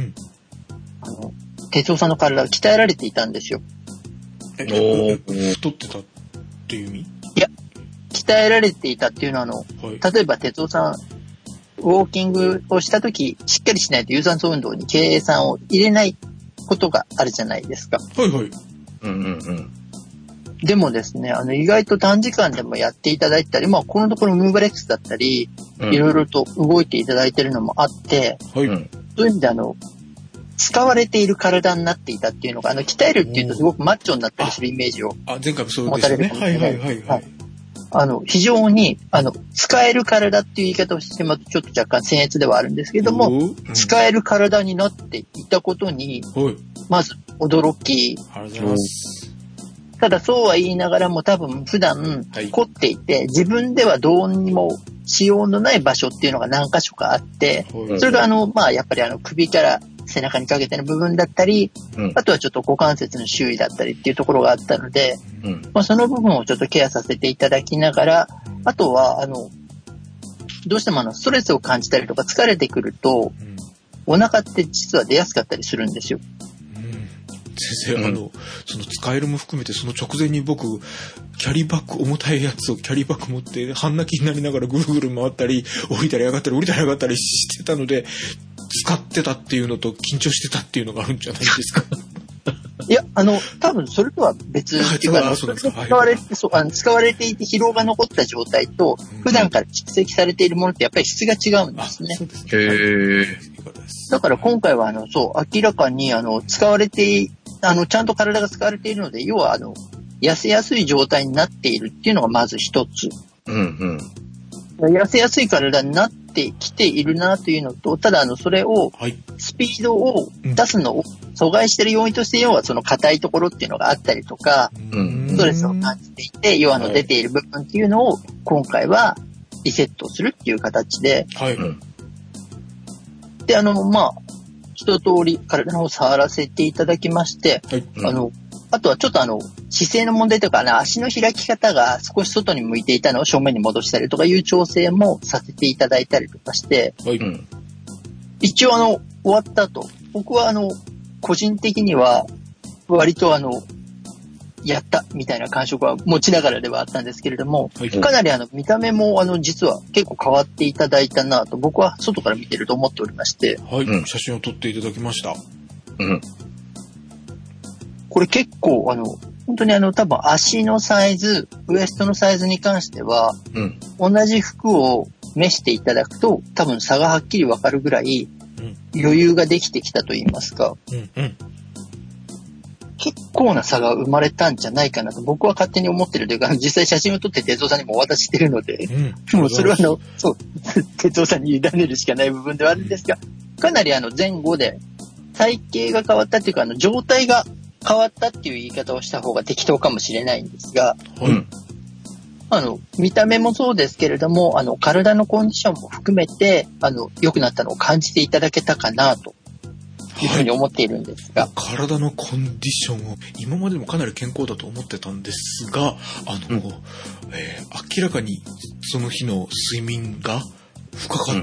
哲夫さんの体が鍛えられていたんですよ。 太ってたっていう意味？ いや、鍛えられていたっていうのは例えば哲夫さん、ウォーキングをしたとき、しっかりしないと有酸素運動に計算を入れないことがあるじゃないですか。 はいはい。 でもですね、意外と短時間でもやっていただいたり、まあ、このところムーバレックスだったり、いろいろと動いていただいているのもあって、そういう意味で使われている体になっていたっていうのが、鍛えるっていうとすごくマッチョになったりするイメージを前回もそうでしたね。 非常に、使える体っていう言い方をしてもちょっと若干僭越ではあるんですけども、使える体になっていたことに、まず驚き、ただそうは言いながらも多分普段凝っていて、自分ではどうにもしようのない場所っていうのが何箇所かあって、それがまあやっぱり首から背中にかけての部分だったり、あとはちょっと股関節の周囲だったりっていうところがあったので、まあその部分をちょっとケアさせていただきながら、あとはどうしてもストレスを感じたりとか疲れてくると、お腹って実は出やすかったりするんですよ。 先生、その使えるも含めて、その直前に僕、キャリーバッグ、重たいやつをキャリーバッグ持って、半泣きになりながらぐるぐる回ったり、降りたり上がったり降りたり上がったりしてたので、使ってたっていうのと緊張してたっていうのがあるんじゃないですか。 いや、多分それとは別っていうか、使われていて疲労が残った状態と、普段から蓄積されているものってやっぱり質が違うんですね。そうですね。 へー。 だから今回は明らかに使われて、ちゃんと体が使われているので、要は痩せやすい状態になっているっていうのがまず一つ。 うんうん。痩せやすい体になってきているなというのと、ただそれを、スピードを出すのを阻害している要因として、要はその硬いところっていうのがあったりとか、ストレスを感じていて、要は出ている部分っていうのを今回はリセットするっていう形で、で、一通り体の方を触らせていただきまして、あとはちょっと姿勢の問題とか、足の開き方が少し外に向いていたのを正面に戻したりとかいう調整もさせていただいたりとかして、一応終わった後、僕は個人的には割とやったみたいな感触は持ちながらではあったんですけれども、かなり見た目も実は結構変わっていただいたなと僕は外から見てると思っておりまして。 写真を撮っていただきました。 これ結構本当に多分足のサイズ、ウエストのサイズに関しては、同じ服を召していただくと多分差がはっきりわかるぐらい余裕ができてきたと言いますか、結構な差が生まれたんじゃないかなと僕は勝手に思ってるというか、実際写真を撮って哲夫さんにもお渡ししてるので、もうそれは哲夫さんに委ねるしかない部分ではあるんですが、かなり前後で体型が変わったっていうか状態が変わったっていう言い方をした方が適当かもしれないんですが、見た目もそうですけれども、体のコンディションも含めて、良くなったのを感じていただけたかな、というふうに思っているんですが。 体のコンディションを、今までもかなり健康だと思ってたんですが、明らかにその日の睡眠が深かった。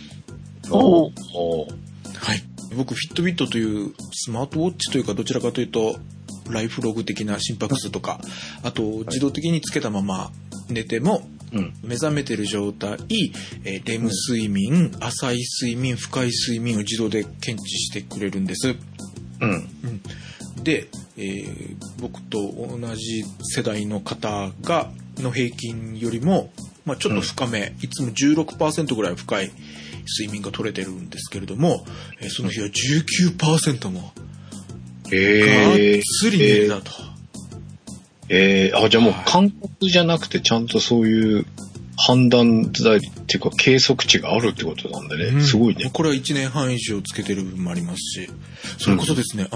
僕、フィットビットというスマートウォッチというか、どちらかというと、ライフログ的な心拍数とか、あと自動的につけたまま寝ても、目覚めてる状態、レム睡眠、浅い睡眠、深い睡眠を自動で検知してくれるんです。で、僕と同じ世代の方の平均よりも、ちょっと深め、いつも 16% ぐらい深い睡眠が取れてるんですけれども、その日は 19% もがっつり寝れたと。 じゃあもう感覚じゃなくてちゃんとそういう判断材っていうか計測値があるってことなんでね、すごいね。 これは1年半以上つけてる部分もありますし、それこそですね、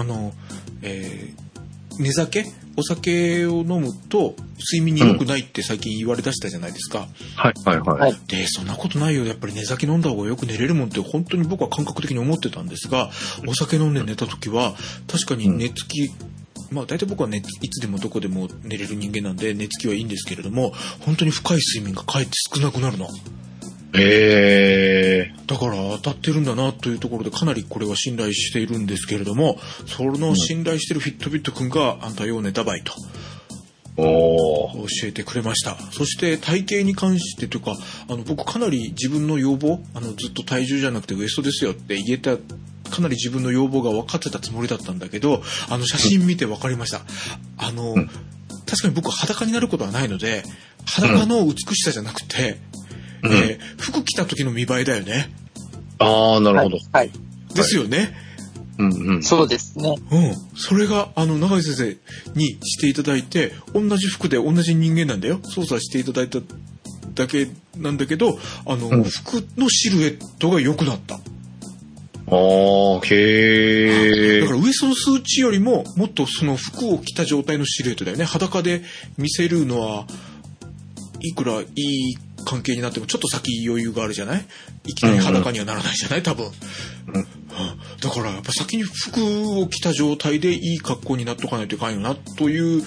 寝酒、お酒を飲むと睡眠に良くないって最近言われ出したじゃないですか。で、そんなことないよ。やっぱり寝酒飲んだ方がよく寝れるもんって本当に僕は感覚的に思ってたんですが、お酒飲んで寝た時は確かに寝つき、大体僕はいつでもどこでも寝れる人間なんで寝つきはいいんですけれども、本当に深い睡眠がかえって少なくなるの。だから当たってるんだなというところでかなりこれは信頼しているんですけれども、その信頼しているフィットビット君があんたよう寝たばいと教えてくれました。そして体型に関してというか、僕かなり自分の要望、ずっと体重じゃなくてウエストですよって言えた、かなり自分の要望が分かってたつもりだったんだけど、写真見て分かりました。確かに僕裸になることはないので、裸の美しさじゃなくて、服着た時の見栄えだよね。 なるほど。 ですよね。 そうですね。 それが永井先生にしていただいて、同じ服で同じ人間なんだよ。操作していただいただけなんだけど、服のシルエットが良くなった。だからウエストの数値よりももっとその服を着た状態のシルエットだよね。裸で見せるのはいくらいい関係になってもちょっと先余裕があるじゃない。いきなり裸にはならないじゃない多分。だからやっぱ先に服を着た状態でいい格好になっとかないといかんよなという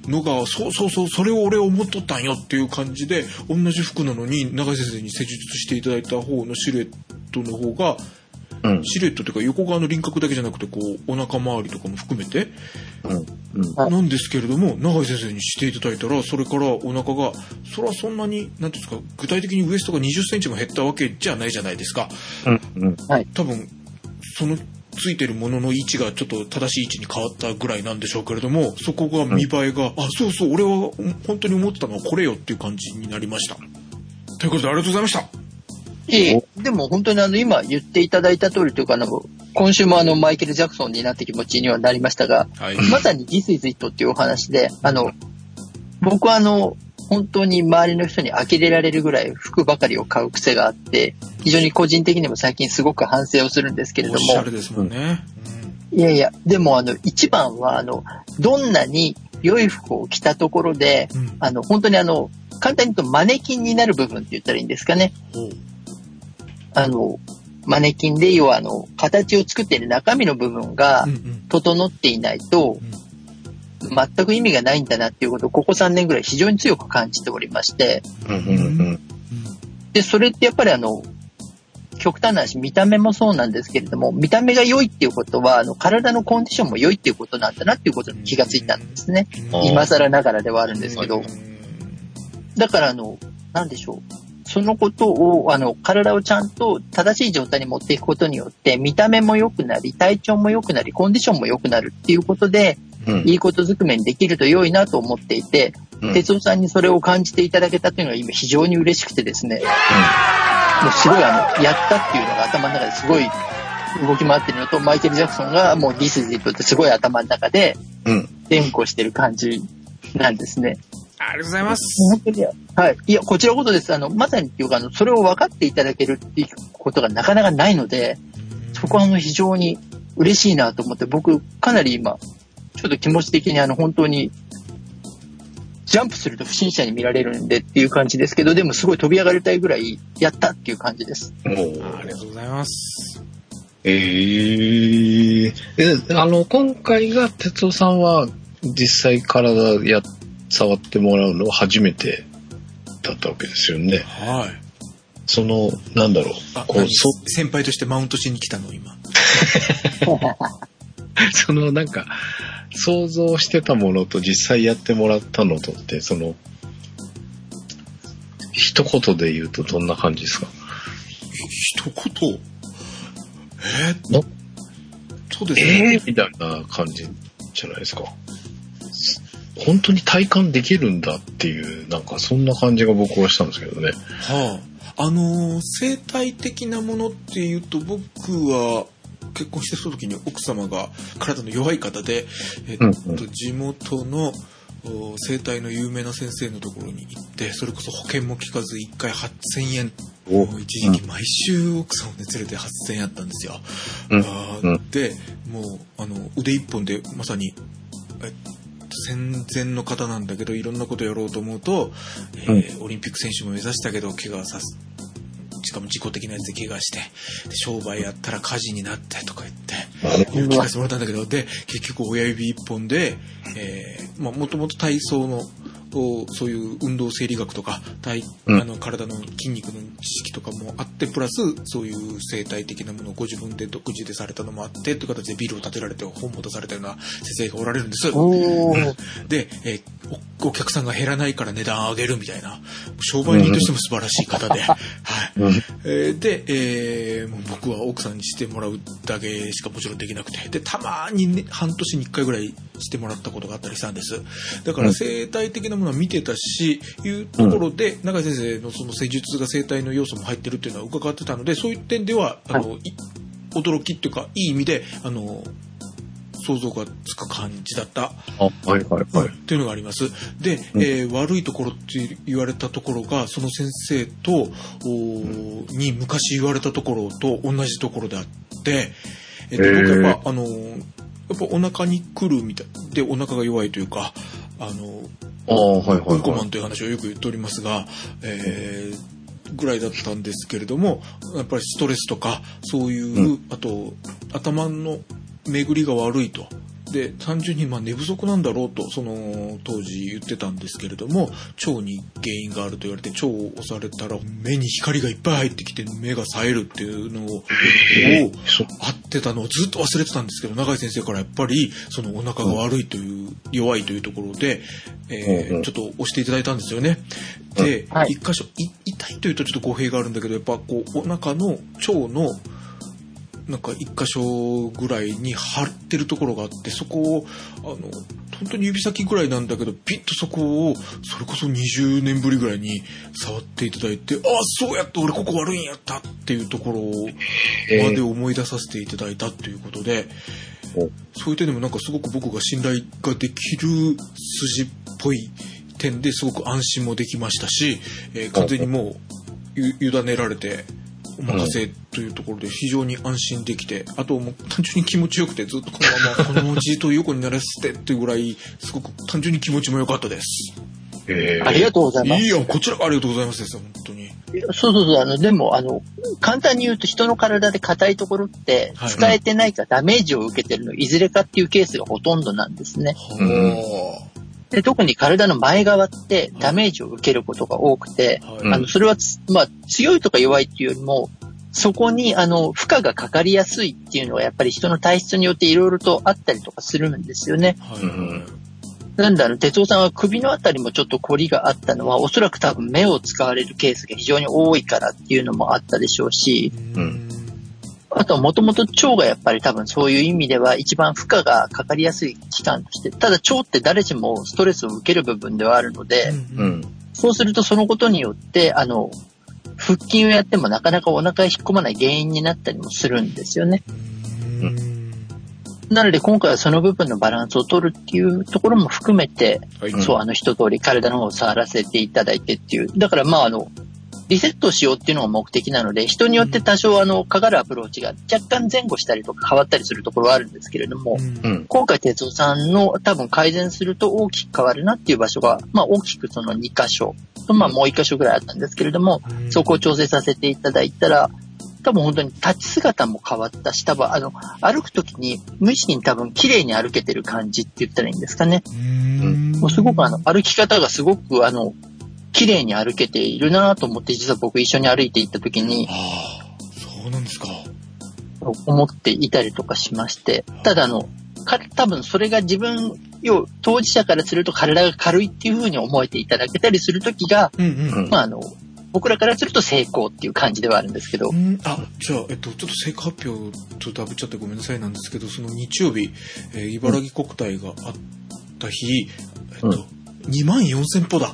のが、そう、それを俺思っとったんよっていう感じで、同じ服なのに、永井先生に施術していただいた方のシルエットの方が、シルエットというか横側の輪郭だけじゃなくて、こう、お腹周りとかも含めて、なんですけれども、永井先生にしていただいたら、それからお腹が、それはそんなに、なんていうんですか、具体的にウエストが20センチも減ったわけじゃないじゃないですか。多分、その、ついてるものの位置がちょっと正しい位置に変わったぐらいなんでしょうけれども、そこが見栄えが、そう、俺は本当に思ってたのはこれよっていう感じになりました。ということでありがとうございました。 でも本当に今言っていただいた通りというか、今週もマイケル・ジャクソンになって気持ちにはなりましたが、まさに This is it っていうお話で、僕は本当に周りの人に呆れられるぐらい服ばかりを買う癖があって、非常に個人的にも最近すごく反省をするんですけれども。 おしゃれですもんね。 いや、でも一番はどんなに良い服を着たところで、本当に簡単に言うとマネキンになる部分って言ったらいいんですかね。マネキンで要は形を作っている中身の部分が整っていないと、全く意味がないんだなっていうことをここ3年ぐらい非常に強く感じておりまして、で、それってやっぱり極端な話、見た目もそうなんですけれども、見た目が良いっていうことは、体のコンディションも良いっていうことなんだなっていうことに気がついたんですね。今更ながらではあるんですけど。だからなんでしょう。そのことを、体をちゃんと正しい状態に持っていくことによって、見た目も良くなり、体調も良くなり、コンディションも良くなるっていうことで、いいことずくめにできると良いなと思っていて、哲夫さんにそれを感じていただけたというのは今非常に嬉しくてですね、もうすごいやったっていうのが頭の中ですごい動き回ってるのと、マイケル・ジャクソンがもう This is it ってすごい頭の中で連呼してる感じなんですね。 ありがとうございます。 本当に、はい。いや、こちらこそです。まさにっていうか、それを分かっていただけるっていうことがなかなかないので、そこは非常に嬉しいなと思って、僕、かなり今、ちょっと気持ち的に本当に、ジャンプすると不審者に見られるんでっていう感じですけど、でもすごい飛び上がりたいぐらい、やったっていう感じです。 ありがとうございます。 今回が哲夫さんは実際体触ってもらうのは初めてだったわけですよね。 はい。 なんだろう。 先輩としてマウントしに来たの今。 なんか、想像してたものと実際やってもらったのとって、一言で言うとどんな感じですか？ 一言？そうですね。 みたいな感じじゃないですか。本当に体感できるんだっていう、なんかそんな感じが僕はしたんですけどね。 生態的なものっていうと、僕は結婚してた時に奥様が体の弱い方で、地元の生態の有名な先生のところに行って、それこそ保険も効かず1回8,000円、一時期毎週奥さんを連れて8,000円やったんですよ。で、もう腕一本でまさに戦前の方なんだけど、いろんなことやろうと思うと、オリンピック選手も目指したけど怪我しかも自己的なやつで怪我して、で商売やったら火事になってとか言って聞かせてもらったんだけど、で結局親指一本で、もともと体操のそういう運動生理学とか体の筋肉の知識とかもあって、プラスそういう生態的なものをご自分で独自でされたのもあってという形でビルを建てられて本も出されたような先生がおられるんです。で、お客さんが減らないから値段上げるみたいな商売人としても素晴らしい方で、で、もう僕は奥さんにしてもらうだけしかもちろんできなくて、でたまに、ね、半年に1回ぐらいしてもらったことがあったりしたんです。だから生態的なものは見てたし、いうところで永井先生のその施術が生態の要素も入ってるっていうのは伺ってたので、そういう点では驚きっていうかいい意味で想像がつく感じだったっていうのがあります。で、悪いところって言われたところが、その先生とに昔言われたところと同じところであって、僕やっぱお腹に来るみたいで、お腹が弱いというかうんこマンという話をよく言っておりますが、ぐらいだったんですけれども、やっぱりストレスとかそういう、あと頭の巡りが悪いとで、単純に寝不足なんだろうと、その当時言ってたんですけれども、腸に原因があると言われて、腸を押されたら目に光がいっぱい入ってきて目が冴えるっていうのを、あってたのをずっと忘れてたんですけど、永井先生からやっぱり、そのお腹が悪いという、弱いというところで、ちょっと押していただいたんですよね。で、一箇所、痛いというとちょっと語弊があるんだけど、やっぱこう、お腹の腸の、なんか一箇所ぐらいに張ってるところがあって、そこを本当に指先ぐらいなんだけど、ピッとそこをそれこそ20年ぶりぐらいに触っていただいて、ああそうやって俺ここ悪いんやったっていうところまで思い出させていただいたっていうことで、そういう点でもなんかすごく僕が信頼ができる筋っぽい点ですごく安心もできましたし、完全にもう委ねられてお任せというところで非常に安心できて、あともう単純に気持ちよくて、ずっとこのままじっと横にならせてっていうぐらいすごく単純に気持ちも良かったです。 ありがとうございます。 いいよ、こちらがありがとうございますですよ、本当に。 そうでも簡単に言うと人の体で硬いところって使えてないかダメージを受けてるのいずれかっていうケースがほとんどなんですね。で、特に体の前側ってダメージを受けることが多くて、それは強いとか弱いっていうよりも、そこに負荷がかかりやすいっていうのはやっぱり人の体質によっていろいろとあったりとかするんですよね。なんで哲夫さんは首のあたりもちょっと凝りがあったのは、おそらく多分目を使われるケースが非常に多いからっていうのもあったでしょうし、あとはもともと腸がやっぱり多分そういう意味では一番負荷がかかりやすい器官として、ただ腸って誰しもストレスを受ける部分ではあるので、そうするとそのことによって腹筋をやってもなかなかお腹へ引っ込まない原因になったりもするんですよね。なので今回はその部分のバランスを取るっていうところも含めて、一通り体の方を触らせていただいてっていう。だからリセットしようっていうのが目的なので、人によって多少かかるアプローチが若干前後したりとか変わったりするところはあるんですけれども、今回哲夫さんの多分改善すると大きく変わるなっていう場所が、大きくその2箇所ともう1箇所ぐらいあったんですけれども、そこを調整させていただいたら、多分本当に立ち姿も変わったし、多分歩くときに無意識に多分綺麗に歩けてる感じって言ったらいいんですかね。もうすごく歩き方がすごく綺麗に歩けているなと思って、実は僕一緒に歩いていったときに、 そうなんですか。 思っていたりとかしまして、ただ多分それが自分当事者からすると体が軽いっていう風に思えていただけたりするときが、僕らからすると成功っていう感じではあるんですけど。 じゃあ、ちょっと成果発表とダブっちゃってごめんなさいなんですけど、その日曜日、茨城国体があった日、24,000歩だ。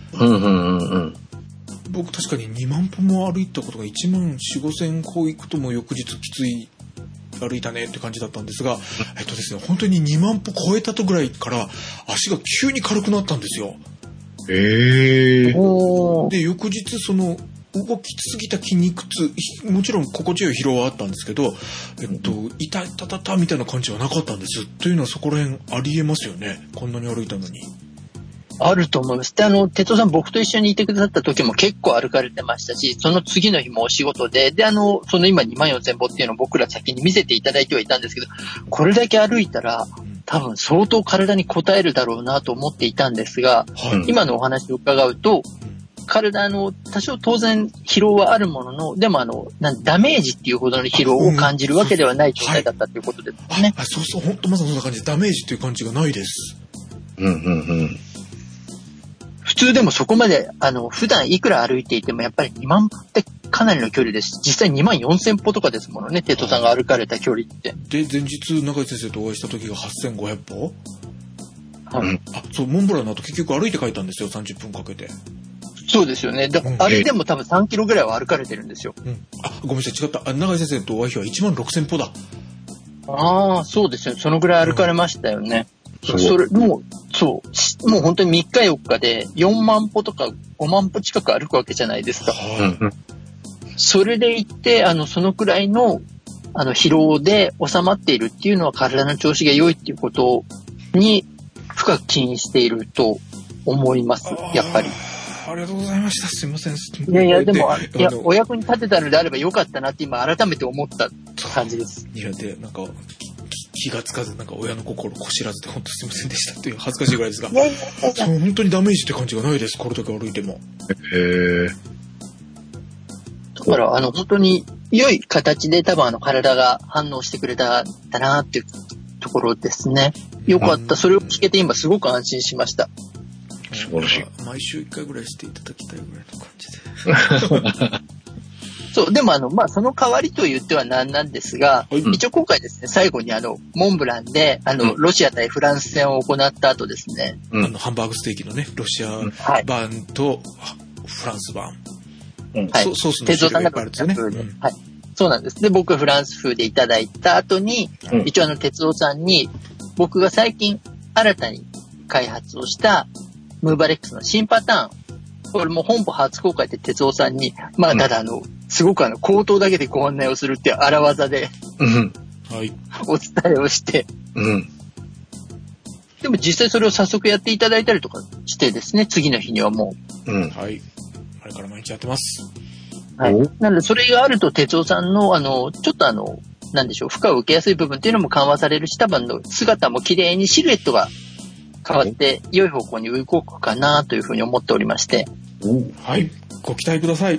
僕確かに2万歩も歩いたことが14,000-15,000歩行くとも翌日きつい歩いたねって感じだったんですが、ですね、本当に2万歩超えたとぐらいから足が急に軽くなったんですよ。で、翌日その動きすぎた筋肉痛、もちろん心地よい疲労はあったんですけど、痛たたたみたいな感じはなかったんです。というのはそこら辺ありえますよね。こんなに歩いたのに。 あると思います。で、哲夫さん僕と一緒にいてくださった時も結構歩かれてましたし、その次の日もお仕事で、その今24,000歩っていうのを僕ら先に見せていただいてはいたんですけど、これだけ歩いたら、多分相当体に応えるだろうなと思っていたんですが、今のお話を伺うと、体多少当然疲労はあるものの、でもダメージっていうほどの疲労を感じるわけではない状態だったということですね。 そう、本当まさにそんな感じで、ダメージっていう感じがないです。 普通でもそこまで、普段いくら歩いていてもやっぱり2万歩ってかなりの距離です。実際24,000歩とかですものね、哲夫さんが歩かれた距離って。 で、前日永井先生とお会いした時が8,500歩？そう、モンブランの後結局歩いて帰ったんですよ、30分かけて。 そうですよね。あれでも多分3キロぐらいは歩かれてるんですよ。 ごめんなさい、違った。永井先生とお会いは16,000歩だ。 そうですよ。そのぐらい歩かれましたよね。もう本当に3日4日で4万歩とか5万歩近く歩くわけじゃないですか。それでいって、そのくらいの、疲労で収まっているっていうのは体の調子が良いっていうことに深く起因していると思います、やっぱり。 ありがとうございました。すいません。 でも、お役に立てたのであればよかったなって今改めて思った感じです。 で、なんか、 気がつかず、なんか親の心こしらずで本当すいませんでしたっていう恥ずかしいぐらいですが、本当にダメージって感じがないです。これだけ歩いても。 だから、本当に良い形で多分体が反応してくれたんだなっていうところですね。よかった。それを聞けて今すごく安心しました。 素晴らしい。 毎週1回ぐらいしていただきたいぐらいの感じで。 そう、でもその代わりと言ってはなんなんですが、一応今回ですね、最後にモンブランで、ロシア対フランス戦を行った後ですね。 ハンバーグステーキのね、ロシア版とフランス版。 はい。 ソースの種類があるんですよね。 はい。そうなんです。で、僕はフランス風でいただいた後に、一応哲夫さんに、僕が最近新たに開発をしたムーバレックスの新パターン、これも本邦初公開で哲夫さんに、ただすごく口頭だけでご案内をするっていう荒技で、はい、お伝えをして、でも実際それを早速やっていただいたりとかしてですね、次の日にはもう。はい。あれから毎日やってます。 はい。なので、それがあると、哲夫さんの、ちょっとなんでしょう、負荷を受けやすい部分っていうのも緩和されるし、多分姿も綺麗にシルエットが変わって、良い方向に動くかなというふうに思っておりまして。 はい。ご期待ください。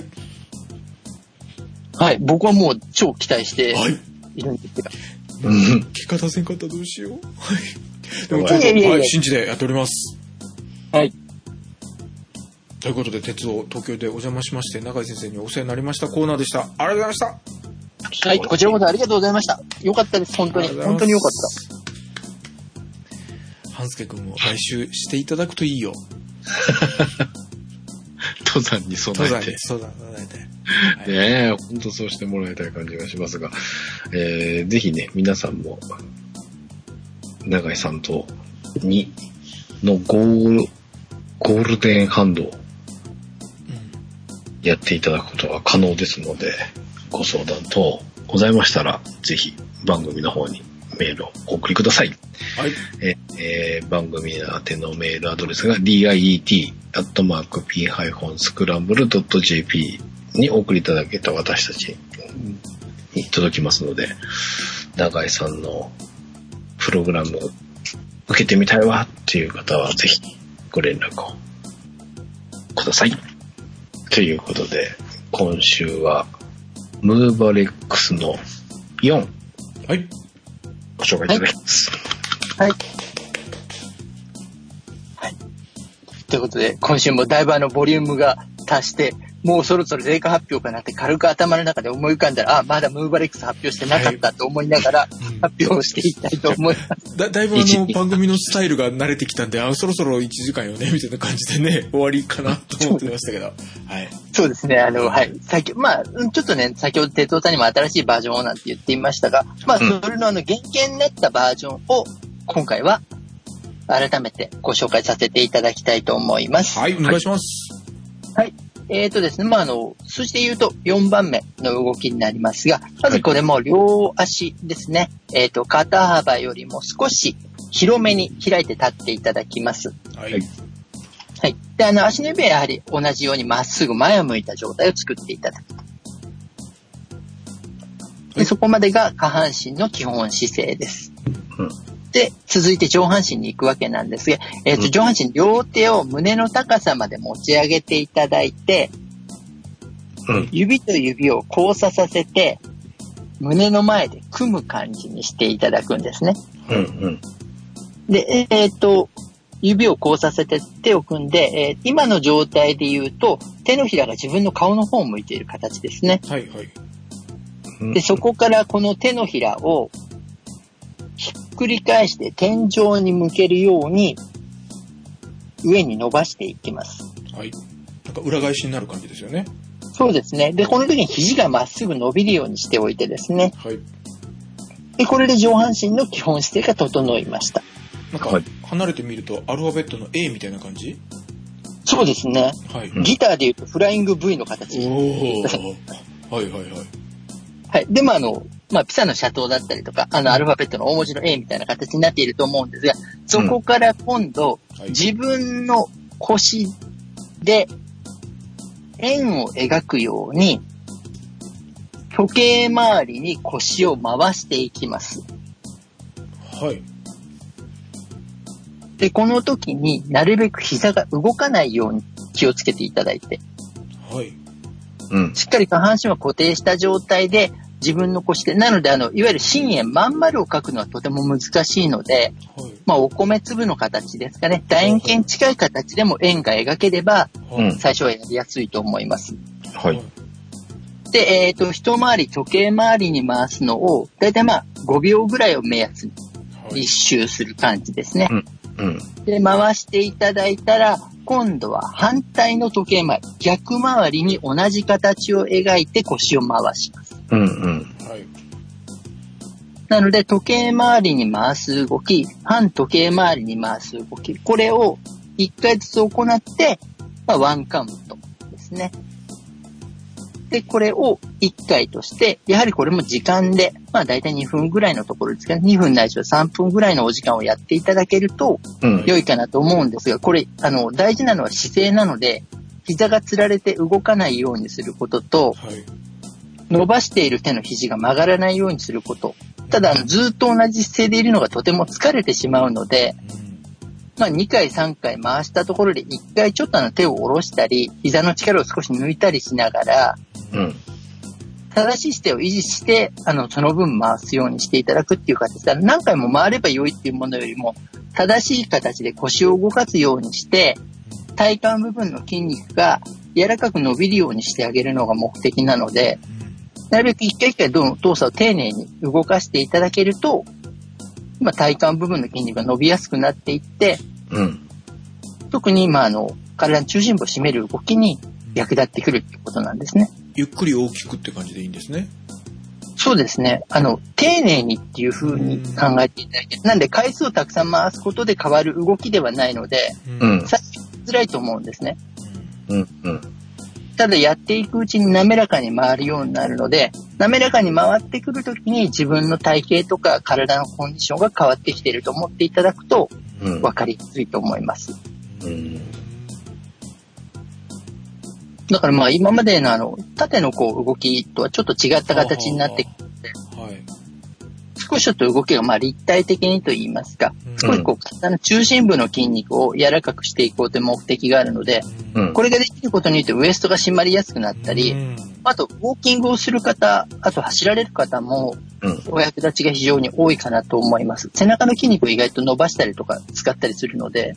はい。僕はもう超期待しているんですが。 結果出せんかったらどうしよう。はい。でもちょっと、はい、信じてやっております。 はい。 ということで、鉄道東京でお邪魔しまして、永井先生にお世話になりましたコーナーでした。ありがとうございました。 はい、こちらこそありがとうございました。よかったです、本当に。本当によかった。 半助くんも来週していただくといいよ。 登山に備えて。 登山に備えて。 ねえ、本当そうしてもらいたい感じがしますが、ぜひね、皆さんも、永井さんとのゴールデンハンドをやっていただくことは可能ですので、ご相談等ございましたら、ぜひ番組の方にメールをお送りください。 はい。 番組宛てのメールアドレスが diet@p-scramble.jp にお送りいただけた私たちに届きますので、永井さんのプログラムを受けてみたいわっていう方はぜひご連絡をください。ということで、今週はムーバレックスの4、 はい、 ご紹介いただきます。 はい。はい。ということで、今週もだいぶボリュームが達して、もうそろそろ成果発表かなって軽く頭の中で思い浮かんだら、まだムーバレックス発表してなかったと思いながら発表していきたいと思います。 だいぶ番組のスタイルが慣れてきたんで、そろそろ1時間よねみたいな感じでね、終わりかなと思ってましたけど。はい。 そうですね。はい。ちょっとね、先ほど哲夫さんにも新しいバージョンをなんて言っていましたが、それの原型になったバージョンを今回は改めてご紹介させていただきたいと思います。 はい、お願いします。 はい。ですね、数字で言うと4番目の動きになりますが、まずこれも両足ですね。肩幅よりも少し広めに開いて立っていただきます。 はい。 はい。で、足の指はやはり同じようにまっすぐ前を向いた状態を作っていただく。で、そこまでが下半身の基本姿勢です。で、続いて上半身に行くわけなんですが、上半身両手を胸の高さまで持ち上げていただいて、指と指を交差させて、胸の前で組む感じにしていただくんですね。で、指を交差させて手を組んで、今の状態で言うと、手のひらが自分の顔の方を向いている形ですね。 はいはい。 で、そこからこの手のひらをひっくり返して天井に向けるように上に伸ばしていきます。 はい。なんか裏返しになる感じですよね。 そうですね。で、この時に肘がまっすぐ伸びるようにしておいてですね。 はい。 で、これで上半身の基本姿勢が整いました。 なんか離れてみるとアルファベットの A みたいな感じ？ そうですね。 はい。 ギターで言うとフライング V の形。 おー。はいはいはい。 はい。でもピサの斜塔だったりとか、アルファベットの大文字の A みたいな形になっていると思うんですが、そこから今度、自分の腰で円を描くように、時計回りに腰を回していきます。 はい。 で、この時になるべく膝が動かないように気をつけていただいて。 はい。 うん。 しっかり下半身は固定した状態で自分の腰で、なのでいわゆる真円まん丸を描くのはとても難しいので、 はい、 まあお米粒の形ですかね。楕円形近い形でも円が描ければ、最初はやりやすいと思います。 はい。 で、一回り時計回りに回すのを、だいたいまあ5秒ぐらいを目安に一周する感じですね。 うん。 で、回していただいたら、今度は反対の時計回り、逆回りに同じ形を描いて腰を回します。 うんうん。 はい。 なので、時計回りに回す動き、反時計回りに回す動き、これを1回ずつ行って、まあ、ワンカウントですね。で、これを1回として、やはりこれも時間で、まあ大体2分ぐらいのところですから、2分ないしは3分ぐらいのお時間をやっていただけると、良いかなと思うんですが、これ、大事なのは姿勢なので、膝がつられて動かないようにすることと、 はい、 伸ばしている手の肘が曲がらないようにすること。ただ、ずっと同じ姿勢でいるのがとても疲れてしまうので、まあ2回3回回したところで1回ちょっと手を下ろしたり、膝の力を少し抜いたりしながら、正しい姿勢を維持して、その分回すようにしていただくっていう形で、何回も回れば良いっていうものよりも、正しい形で腰を動かすようにして、体幹部分の筋肉が柔らかく伸びるようにしてあげるのが目的なので、なるべく一回一回動作を丁寧に動かしていただけると、今体幹部分の筋肉が伸びやすくなっていって、特に今体の中心部を締める動きに役立ってくるってことなんですね。 ゆっくり大きくって感じでいいんですね。 そうですね。丁寧にっていう風に考えていただいて、なんで回数をたくさん回すことで変わる動きではないので、さしづらいと思うんですね。ただやっていくうちに滑らかに回るようになるので、滑らかに回ってくるときに自分の体型とか体のコンディションが変わってきていると思っていただくと分かりやすいと思います。だからまあ今までの縦の動きとはちょっと違った形になってきて、少しちょっと動きがまあ立体的にと言いますか、少し体の中心部の筋肉を柔らかくしていこうという目的があるので、これができることによってウエストが締まりやすくなったり、あとウォーキングをする方、あと走られる方もお役立ちが非常に多いかなと思います。背中の筋肉を意外と伸ばしたりとか使ったりするので、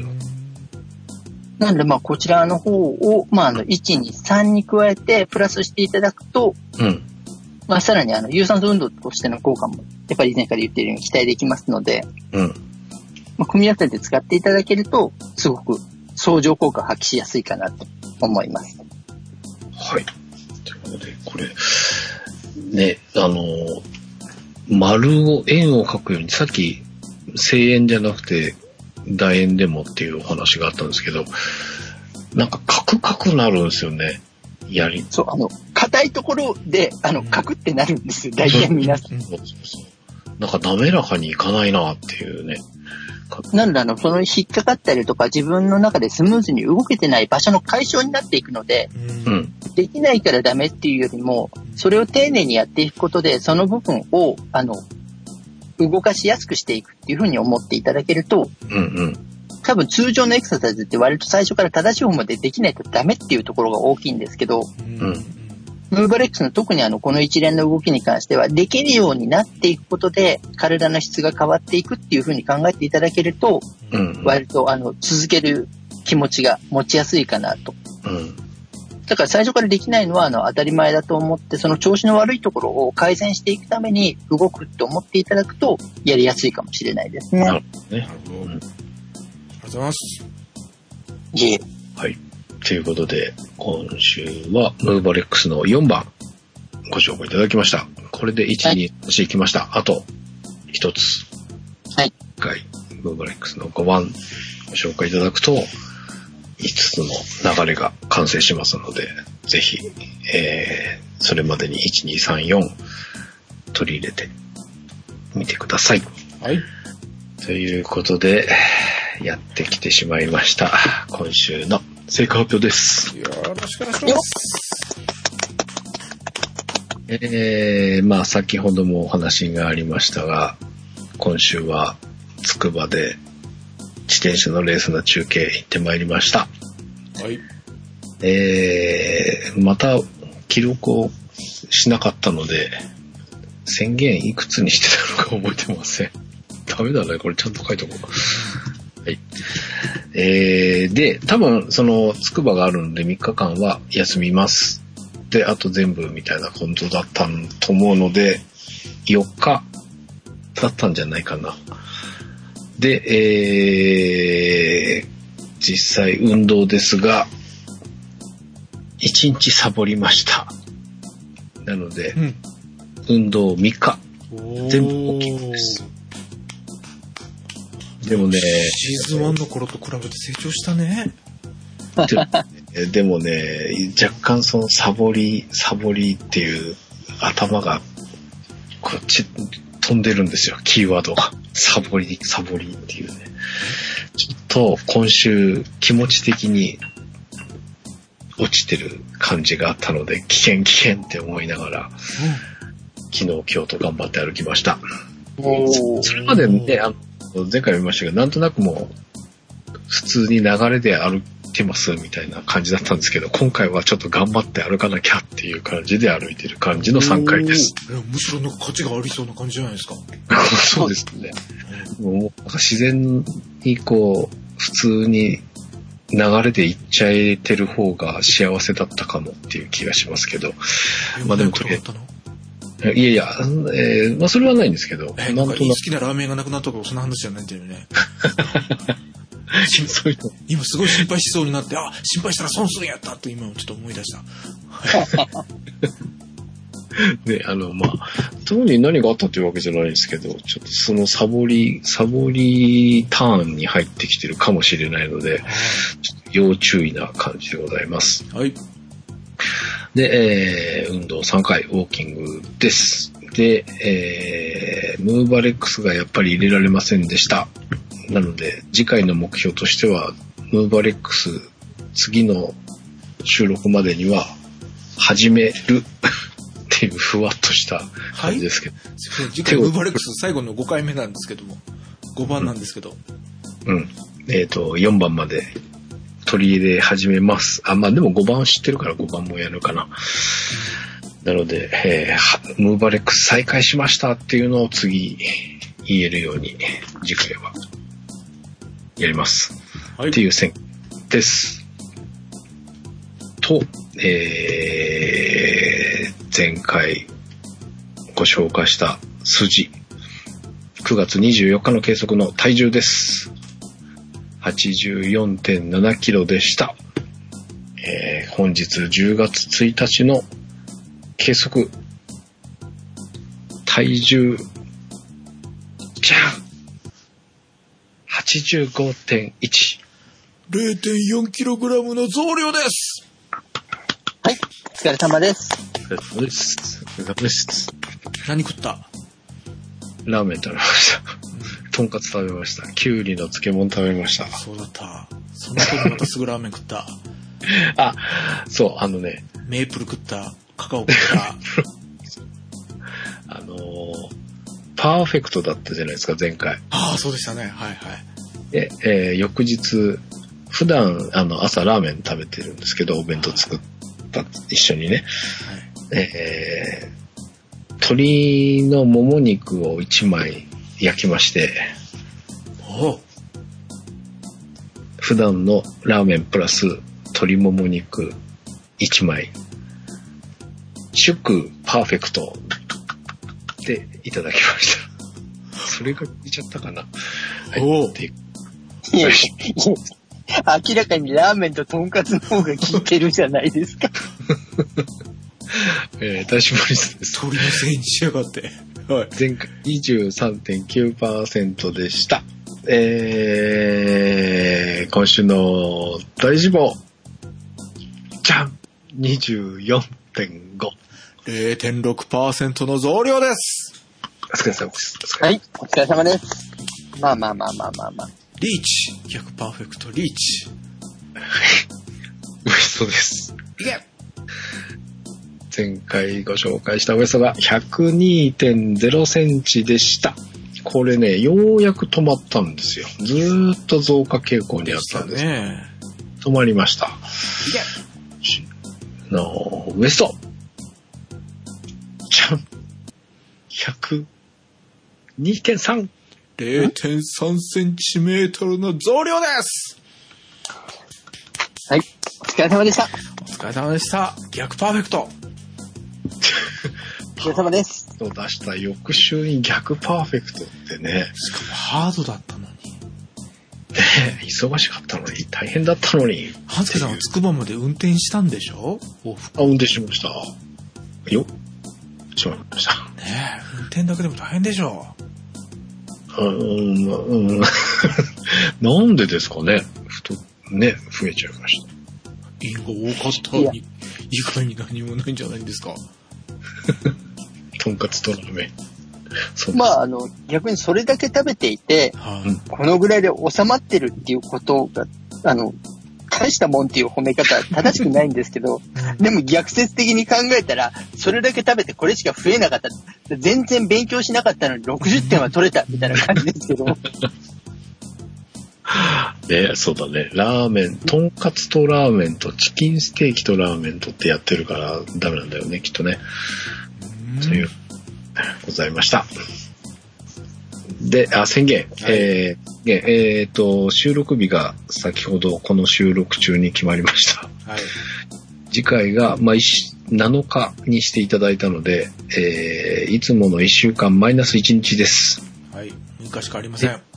なので、まあ、こちらの方を、まあ、1、2、3に加えて、プラスしていただくと、まあ、さらに、有酸素運動としての効果も、やっぱり以前から言っているように期待できますので、まあ、組み合わせて使っていただけると、すごく相乗効果を発揮しやすいかなと思います。 はい。ということで、これ、ね、円を描くように、さっき、正円じゃなくて、楕円でもっていうお話があったんですけど、なんかカクカクなるんですよね。 そう、硬いところで、カクってなるんですよ。大体皆さん。 なんか滑らかにいかないなっていうね。 なんでその引っかかったりとか自分の中でスムーズに動けてない場所の解消になっていくので、できないからダメっていうよりも、それを丁寧にやっていくことで、その部分を、動かしやすくしていくっていうふうに思っていただけると、多分通常のエクササイズって割と最初から正しい方までできないとダメっていうところが大きいんですけど、ムーバレックスの特にこの一連の動きに関してはできるようになっていくことで体の質が変わっていくっていうふうに考えていただけると、割と続ける気持ちが持ちやすいかなと。だから最初からできないのは当たり前だと思って、その調子の悪いところを改善していくために動くって思っていただくとやりやすいかもしれないですね。 なるほど。ありがとうございます。 いえ。 はい。ということで、今週はムーバレックスの4番ご紹介いただきました。これで1、2、3きました。あと1つ。 はい。 ムーバレックスの5番ご紹介いただくと、5つの流れが完成しますので、ぜひ、それまでに1、2、3、4取り入れてみてください。 はい。 ということで、やってきてしまいました。今週の成果発表です。 よろしくお願いします。 まあ先ほどもお話がありましたが、 今週はつくばで自転車のレースの中継行ってまいりました。 はい。 また記録をしなかったので、宣言いくつにしてたのか覚えてません。ダメだね、これちゃんと書いとこう。はい。で、多分そのつくばがあるので3日間は休みます。で、あと全部みたいなことだったと思うので、4日だったんじゃないかな。で、実際運動ですが、1日サボりました。なので、運動3日。全部 OK です。でもね、 シーズン1の頃と比べて成長したね。 でもね、若干そのサボりっていう頭がこっち飛んでるんですよ、キーワードが。サボりっていうね。ちょっと今週気持ち的に落ちてる感じがあったので、危険って思いながら、昨日今日と頑張って歩きました。それまでね、前回見ましたけど、なんとなくもう普通に流れで歩いてますみたいな感じだったんですけど、今回はちょっと頑張って歩かなきゃっていう感じで歩いてる感じの3回です。 むしろなんか価値がありそうな感じじゃないですか。 そうですね。もう自然にこう普通に流れで行っちゃえてる方が幸せだったかもっていう気がしますけど。まあでもとりあえず。いや、まあそれはないんですけど。 なんか好きなラーメンがなくなったとかそんな話じゃないんだよね。 そういうの今すごい心配しそうになって、心配したら損するんやったって今ちょっと思い出した。 で、まあ、特に何があったっていうわけじゃないんですけど、ちょっとそのサボりターンに入ってきてるかもしれないので、ちょっと要注意な感じでございます。 はい。 で、運動3回、ウォーキングです。で、ムーバレックスがやっぱり入れられませんでした。なので、次回の目標としては、ムーバレックス、次の収録までには、始めるっていうふわっとした感じですけど。はい、 次回ムーバレックス最後の5回目なんですけども、5番なんですけど。 4番まで取り入れ始めます。まあでも5番知ってるから5番もやるかな。なので、ムーバレックス再開しましたっていうのを次言えるように、次回はやります。はい、っていう宣言です。と、前回ご紹介した数字、9月24日の計測の体重です。84.7 キロでした。本日10月1日の計測、体重、じゃん 85.1。 0.4 キログラムの増量です。 はい、お疲れ様です。 お疲れ様です。お疲れ様です。 何食った？ ラーメン食べました。とんかつ食べました。きゅうりの漬物食べました。 そうだった。その後にまたすぐラーメン食った。 そう、 メープル食った。カカオ食った。 パーフェクトだったじゃないですか、前回。 そうでしたね。はいはい。 で、翌日、普段、朝ラーメン食べてるんですけど、お弁当作った、一緒にね。はい、鶏のもも肉を1枚焼きまして、普段のラーメンプラス鶏もも肉1枚、祝パーフェクトでいただきました。それが出ちゃったかな。はい。っていう。 明らかにラーメンととんかつの方が効いてるじゃないですか。 体脂肪率です。 鳥のせいにしやがって。はい。 前回 23.9% でした。今週の体脂肪、じゃん 24.5。 0.6% の増量です。 お疲れ様です。 はい、お疲れ様です。まあ。 リーチ。逆パーフェクトリーチ。 ウエストです。 いけ。 前回ご紹介したウエストが 102.0 センチでした。 これね、ようやく止まったんですよ。ずーっと増加傾向にあったんです。 ね、 止まりました。ウエスト102.3 0.3 センチメートルの増量です。 はい。お疲れ様でした。 お疲れ様でした。逆パーフェクト。 お疲れ様です。 出した翌週に逆パーフェクトってね。 しかもハードだったのに。 ね、忙しかったのに、大変だったのに。 ハンスケさんはつくばまで運転したんでしょ？ 運転しました。よ。しまいました。 ねえ、運転だけでも大変でしょ。 なんでですかね。増えちゃいました。 胃が多かったのに、以外に何もないんじゃないんですか。 とんかつとラーメン。 まあ、逆にそれだけ食べていて、このぐらいで収まってるっていうことが、大したもんっていう褒め方は正しくないんですけど、でも逆説的に考えたら、それだけ食べてこれしか増えなかった。全然勉強しなかったのに60点は取れたみたいな感じですけど。 ね、そうだね。ラーメン、とんかつとラーメンとチキンステーキとラーメンとってやってるからダメなんだよね、きっとね。という、ございました。で、宣言。はい、収録日が先ほどこの収録中に決まりました。はい、次回が、7日にしていただいたので、いつもの1週間マイナス1日です。 はい。3日しかありません。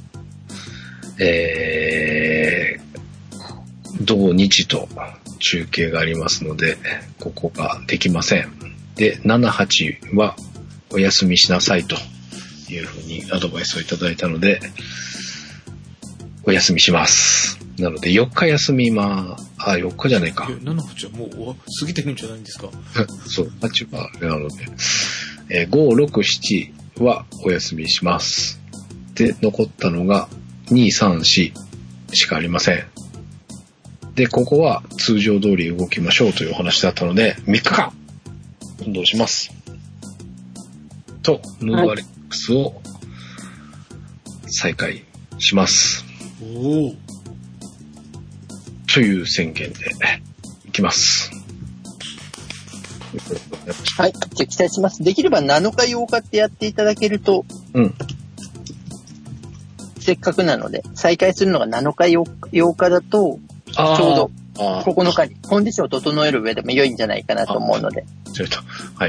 同日と中継がありますので、ここができません。で、7、8はお休みしなさいというふうにアドバイスをいただいたので、お休みします。なので4日休み4日じゃねえか。 7、8はもう過ぎてるんじゃないんですか。 そう、8はなので、5、6、7はお休みします。で、残ったのが2、3、4しかありません。で、ここは通常通り動きましょうというお話だったので、3日間運動します。と、ムーバレックスを再開します。 おー。 という宣言でいきます。 はい。じゃあ期待します。できれば7日8日ってやっていただけると、せっかくなので、再開するのが7日8日だと、ちょうど9日にコンディションを整える上でも良いんじゃないかなと思うので。 はい。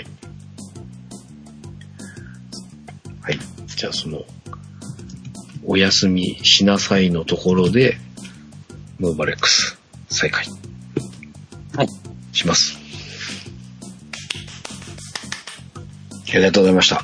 はい。じゃあお休みしなさいのところで、ムーバレックス再開。 はい。 します。ありがとうございました。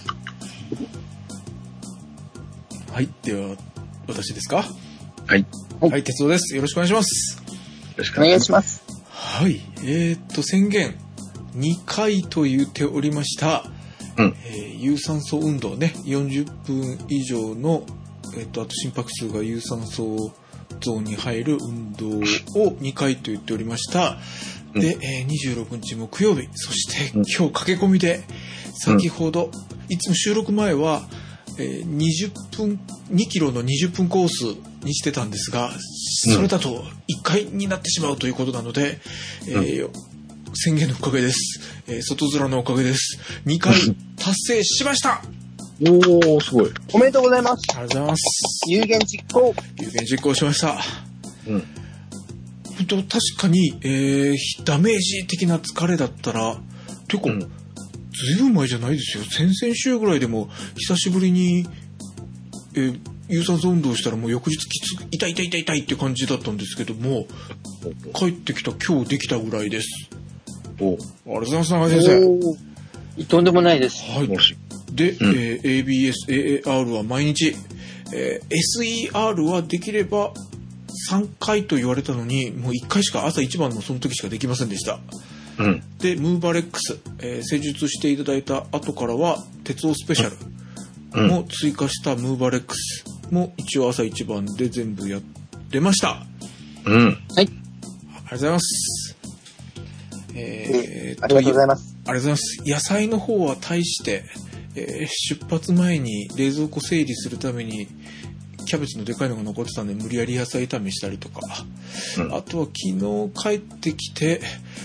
はい。では、私ですか？ はい。 はい、哲夫です。よろしくお願いします。よろしくお願いします。 はい。宣言2回と言っておりました。有酸素運動ね、40分以上の、あと心拍数が有酸素ゾーンに入る運動を2回と言っておりました。で、26日木曜日、そして今日駆け込みで、先ほど、いつも収録前は、20分、2キロの20分コースにしてたんですが、それだと1回になってしまうということなので、宣言のおかげです。外面のおかげです。2回達成しました。 おー、すごい。 おめでとうございます。 ありがとうございます。 有言実行。 有言実行しました。本当確かに、ダメージ的な疲れだったら、結構、ずいぶん前じゃないですよ。先々週ぐらいでも久しぶりに、有酸素運動したらもう翌日痛いって感じだったんですけども、帰ってきた今日できたぐらいです。ありがとうございます、長井先生。とんでもないです。 はい。で、ABS、AAR は毎日、SER はできれば3回と言われたのに、もう1回しか朝一番のその時しかできませんでした。で、ムーバレックス、施術していただいた後からは、鉄道スペシャルも追加したムーバレックスも一応朝一番で全部やってました。 はい。ありがとうございます。 ありがとうございます。 ありがとうございます。野菜の方は大して、 出発前に冷蔵庫整理するためにキャベツのでかいのが残ってたんで無理やり野菜炒めしたりとか、あとは昨日帰ってきて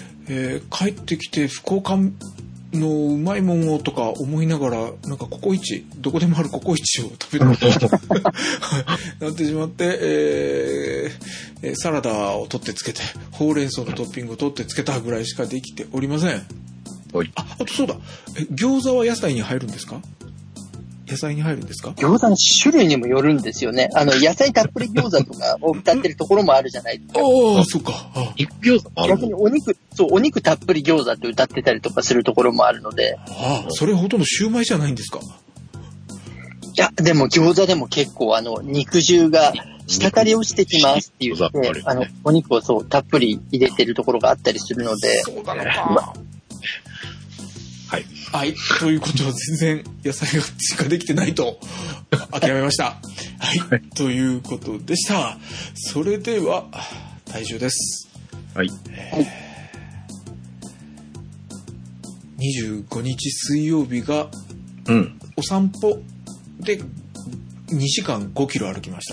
福岡のうまいもんをとか思いながら、なんかココイチ、どこでもあるココイチを食べることになってしまって、サラダを取ってつけて、ほうれん草のトッピングを取ってつけたぐらいしかできておりません。あとそうだ、餃子は野菜に入るんですか？野菜に入るんですか？ 餃子の種類にもよるんですよね。野菜たっぷり餃子とかを歌ってるところもあるじゃないですか。 ああ、そっか。 肉餃子ある。 逆にお肉たっぷり餃子って歌ってたりとかするところもあるので。 ああ、それほとんどシューマイじゃないんですか？ いや、でも餃子でも結構肉汁が滴り落ちてきますって言って、お肉をたっぷり入れてるところがあったりするので。 そうなのか。はい。ということは全然野菜が追加できてないと諦めました。はい。ということでした。それでは、体重です。 はい。 25日水曜日が、お散歩で2時間5キロ歩きました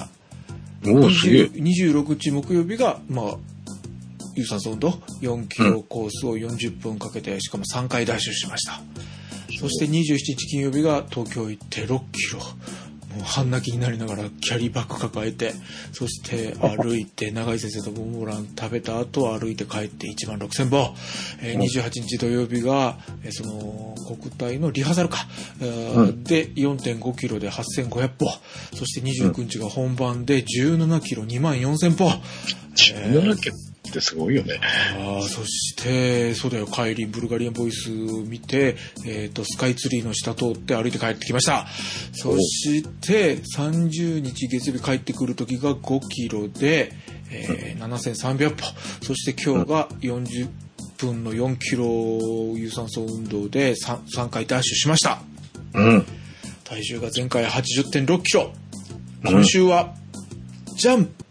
。26日木曜日が、有酸素運動4キロコースを40分かけて、しかも3回ダッシュしました。そして27日金曜日が東京行って6キロ。もう半泣きになりながらキャリーバッグ抱えて、そして歩いて、永井先生とモンブラン食べた後歩いて帰って16,000歩。28日土曜日が、国体のリハーサルか。で 4.5 キロで8,500歩。そして29日が本番で17キロ24,000歩。 17キロってすごいよね。 そしてそうだよ、帰りブルガリアンボイスを見て、スカイツリーの下通って歩いて帰ってきました。そして30日月曜日帰ってくる時が5キロで、7,300歩。そして今日が40分の4キロ有酸素運動で 3回ダッシュしました。体重が前回 80.6 キロ。今週はジャンプ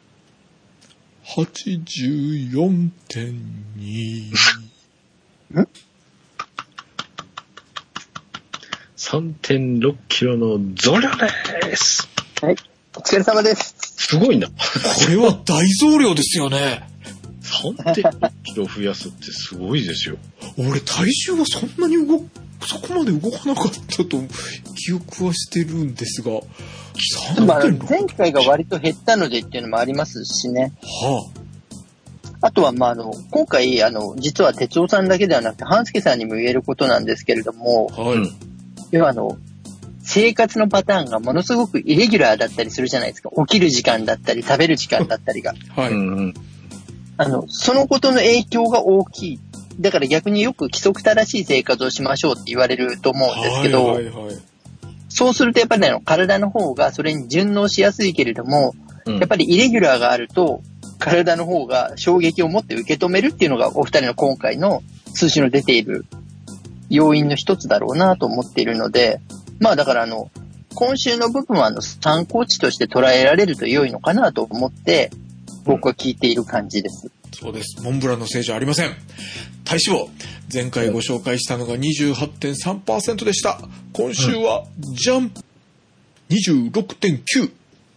84.2 3.6 キロの増量です。 はい、お疲れ様です。 すごいな。これは大増量ですよね。 3.6 キロ増やすってすごいですよ。 俺体重はそんなにそこまで動かなかったと記憶はしてるんですが、 前回が割と減ったのでっていうのもありますしね。あとは、今回、実は哲夫さんだけではなくて、半助さんにも言えることなんですけれども、要は生活のパターンがものすごくイレギュラーだったりするじゃないですか。起きる時間だったり、食べる時間だったりが。そのことの影響が大きい。だから逆によく規則正しい生活をしましょうって言われると思うんですけど、そうするとやっぱり体の方がそれに順応しやすいけれども、やっぱりイレギュラーがあると、体の方が衝撃を持って受け止めるっていうのがお二人の今回の数字の出ている要因の一つだろうなと思っているので、だから今週の部分は参考値として捉えられると良いのかなと思って僕は聞いている感じです。 そうです。モンブランのせいじゃありません。体脂肪、前回ご紹介したのが 28.3% でした。今週はジャンプ 26.9。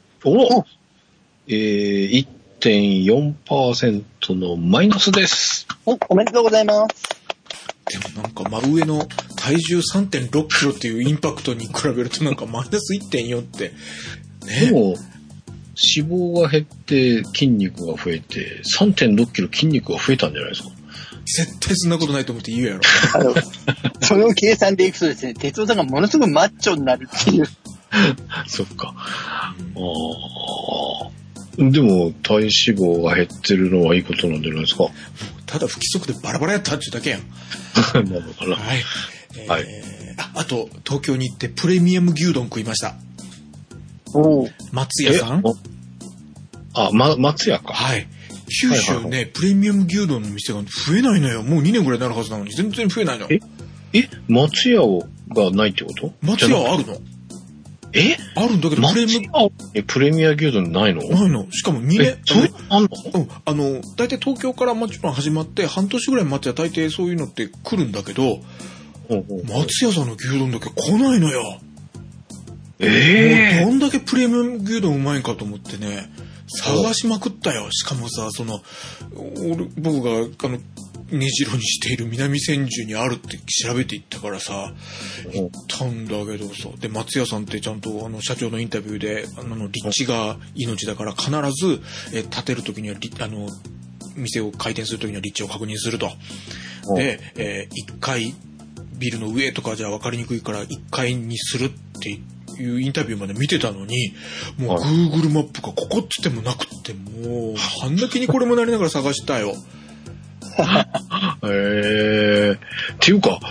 1.4% のマイナスです。 おめでとうございます。 でもなんか真上の体重 3.6 キロっていうインパクトに比べるとなんかマイナス 1.4 ってね。でも脂肪が減って筋肉が増えて 3.6 キロ筋肉が増えたんじゃないですか。 絶対そんなことないと思って言うやろ。 その計算でいくとですね、哲夫さんがものすごくマッチョになるっていう。 そっか。でも体脂肪が減ってるのはいいことなんじゃないですか。 ただ不規則でバラバラやったっていうだけやん。 なのかな。 はい。あと東京に行ってプレミアム牛丼食いました。松屋さん？ 松屋か。 はい。九州ね、プレミアム牛丼の店が増えないのよ。もう2年ぐらいになるはずなのに全然増えないの。 松屋がないってこと？ 松屋はあるの？あるんだけどプレミア牛丼ないの？ ないの。しかも2年。 あんの？ 大体東京からもちろん始まって半年ぐらい待っては大抵そういうのって来るんだけど、 松屋さんの牛丼だけ来ないのよ。もうどんだけプレミアム牛丼うまいんかと思ってね、探しまくったよ。しかもさ、僕が根城にしている南千住にあるって調べていったからさ、行ったんだけどさ、で、松屋さんってちゃんと社長のインタビューで、立地が命だから必ず、建てるときには、店を開店するときには立地を確認すると。で、1階、ビルの上とかじゃ分かりにくいから1階にするっていうインタビューまで見てたのに、もう Google マップがここっつってもなくって、もう、半泣きにこれもなりながら探したよ。 っていうか、